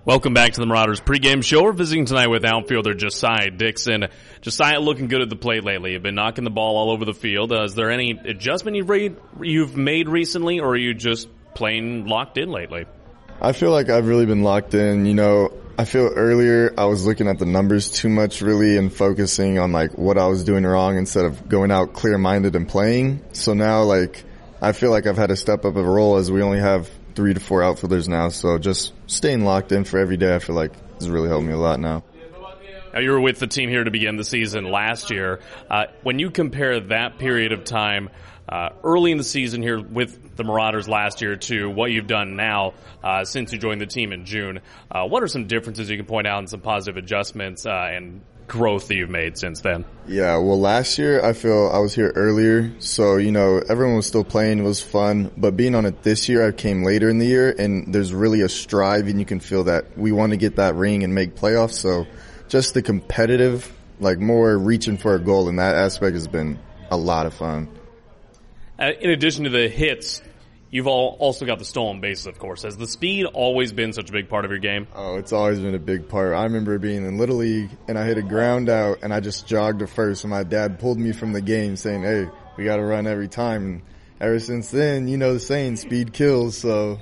Speaker 6: Welcome back to the Marauders pregame show. We're visiting tonight with outfielder Josiah Dixon. Josiah looking good at the plate lately. You've been knocking the ball all over the field. Is there any adjustment you've made recently, or are you just plain locked in lately?
Speaker 8: I feel like I've really been locked in. I feel earlier I was looking at the numbers too much really and focusing on like what I was doing wrong instead of going out clear-minded and playing. So now I feel like I've had to step up a role as we only have 3 to 4 outfielders now, so just staying locked in for every day I feel like has really helped me a lot now.
Speaker 6: Now, you were with the team here to begin the season last year. When you compare that period of time early in the season here with the Marauders last year to what you've done now since you joined the team in June, what are some differences you can point out and some positive adjustments and growth that you've made since then?
Speaker 8: Yeah, well, last year I feel I was here earlier, so everyone was still playing, it was fun, but being on it this year, I came later in the year, and there's really a strive, and you can feel that we want to get that ring and make playoffs, so just the competitive, more reaching for a goal in that aspect has been a lot of fun.
Speaker 6: In addition to the hits, you've also got the stolen bases, of course. Has the speed always been such a big part of your game?
Speaker 8: Oh, it's always been a big part. I remember being in Little League, and I hit a ground out, and I just jogged to first, and my dad pulled me from the game saying, hey, we got to run every time. And ever since then, the saying, speed kills, so...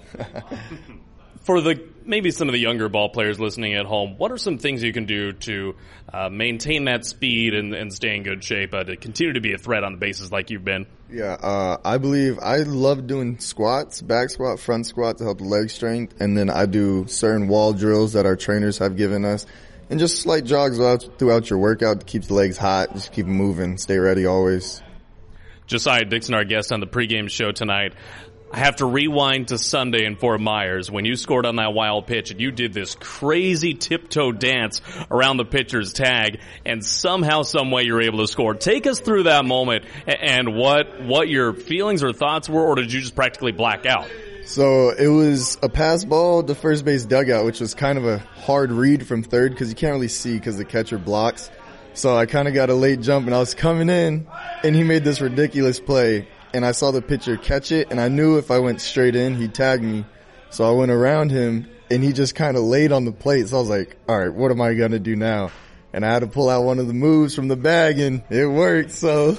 Speaker 6: For maybe some of the younger ball players listening at home, what are some things you can do to maintain that speed and stay in good shape to continue to be a threat on the bases like you've been?
Speaker 8: Yeah, I love doing squats, back squat, front squat to help the leg strength, and then I do certain wall drills that our trainers have given us, and just slight jogs throughout your workout to keep the legs hot, just keep them moving, stay ready always.
Speaker 6: Josiah Dixon, our guest on the pregame show tonight. I have to rewind to Sunday in Fort Myers when you scored on that wild pitch and you did this crazy tiptoe dance around the pitcher's tag, and somehow, some way you were able to score. Take us through that moment and what your feelings or thoughts were, or did you just practically black out?
Speaker 8: So it was a pass ball to first base dugout, which was kind of a hard read from third because you can't really see because the catcher blocks. So I kind of got a late jump and I was coming in, and he made this ridiculous play. And I saw the pitcher catch it, and I knew if I went straight in, he'd tag me. So I went around him, and he just kind of laid on the plate. So I was like, all right, what am I going to do now? And I had to pull out one of the moves from the bag, and it worked. So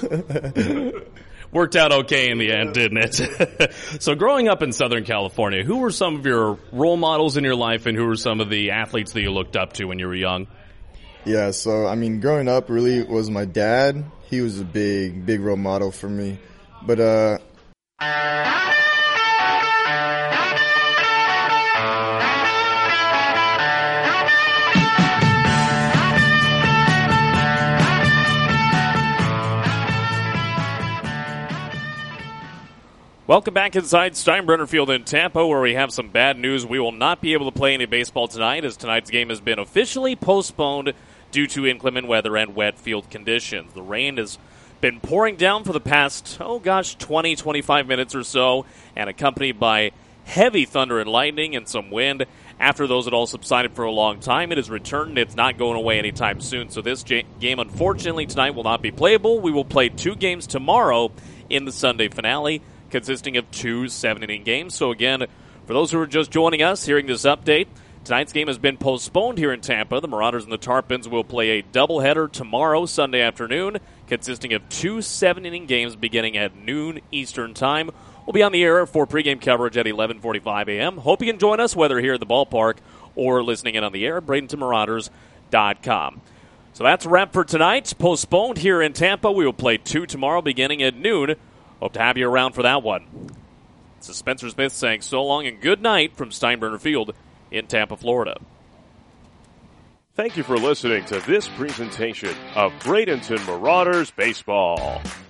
Speaker 6: worked out okay in the end, didn't it? So growing up in Southern California, who were some of your role models in your life, and who were some of the athletes that you looked up to when you were young?
Speaker 8: Yeah, so, growing up really was my dad. He was a big, big role model for me. But,
Speaker 2: welcome back inside Steinbrenner Field in Tampa, where we have some bad news. We will not be able to play any baseball tonight, as tonight's game has been officially postponed due to inclement weather and wet field conditions. The rain has been pouring down for the past, 20, 25 minutes or so, and accompanied by heavy thunder and lightning and some wind. After those had all subsided for a long time, it has returned, and it's not going away anytime soon. So this game, unfortunately, tonight will not be playable. We will play 2 games tomorrow in the Sunday finale, consisting of 2 7-inning games. So again, for those who are just joining us, hearing this update, tonight's game has been postponed here in Tampa. The Marauders and the Tarpons will play a doubleheader tomorrow, Sunday afternoon, consisting of 2 7-inning games beginning at noon Eastern Time. We'll be on the air for pregame coverage at 11:45 a.m. Hope you can join us, whether here at the ballpark or listening in on the air at BradentonMarauders.com. So that's a wrap for tonight. Postponed here in Tampa. We will play 2 tomorrow beginning at noon. Hope to have you around for that one. This is Spencer Smith saying so long and good night from Steinbrenner Field in Tampa, Florida.
Speaker 1: Thank you for listening to this presentation of Bradenton Marauders Baseball.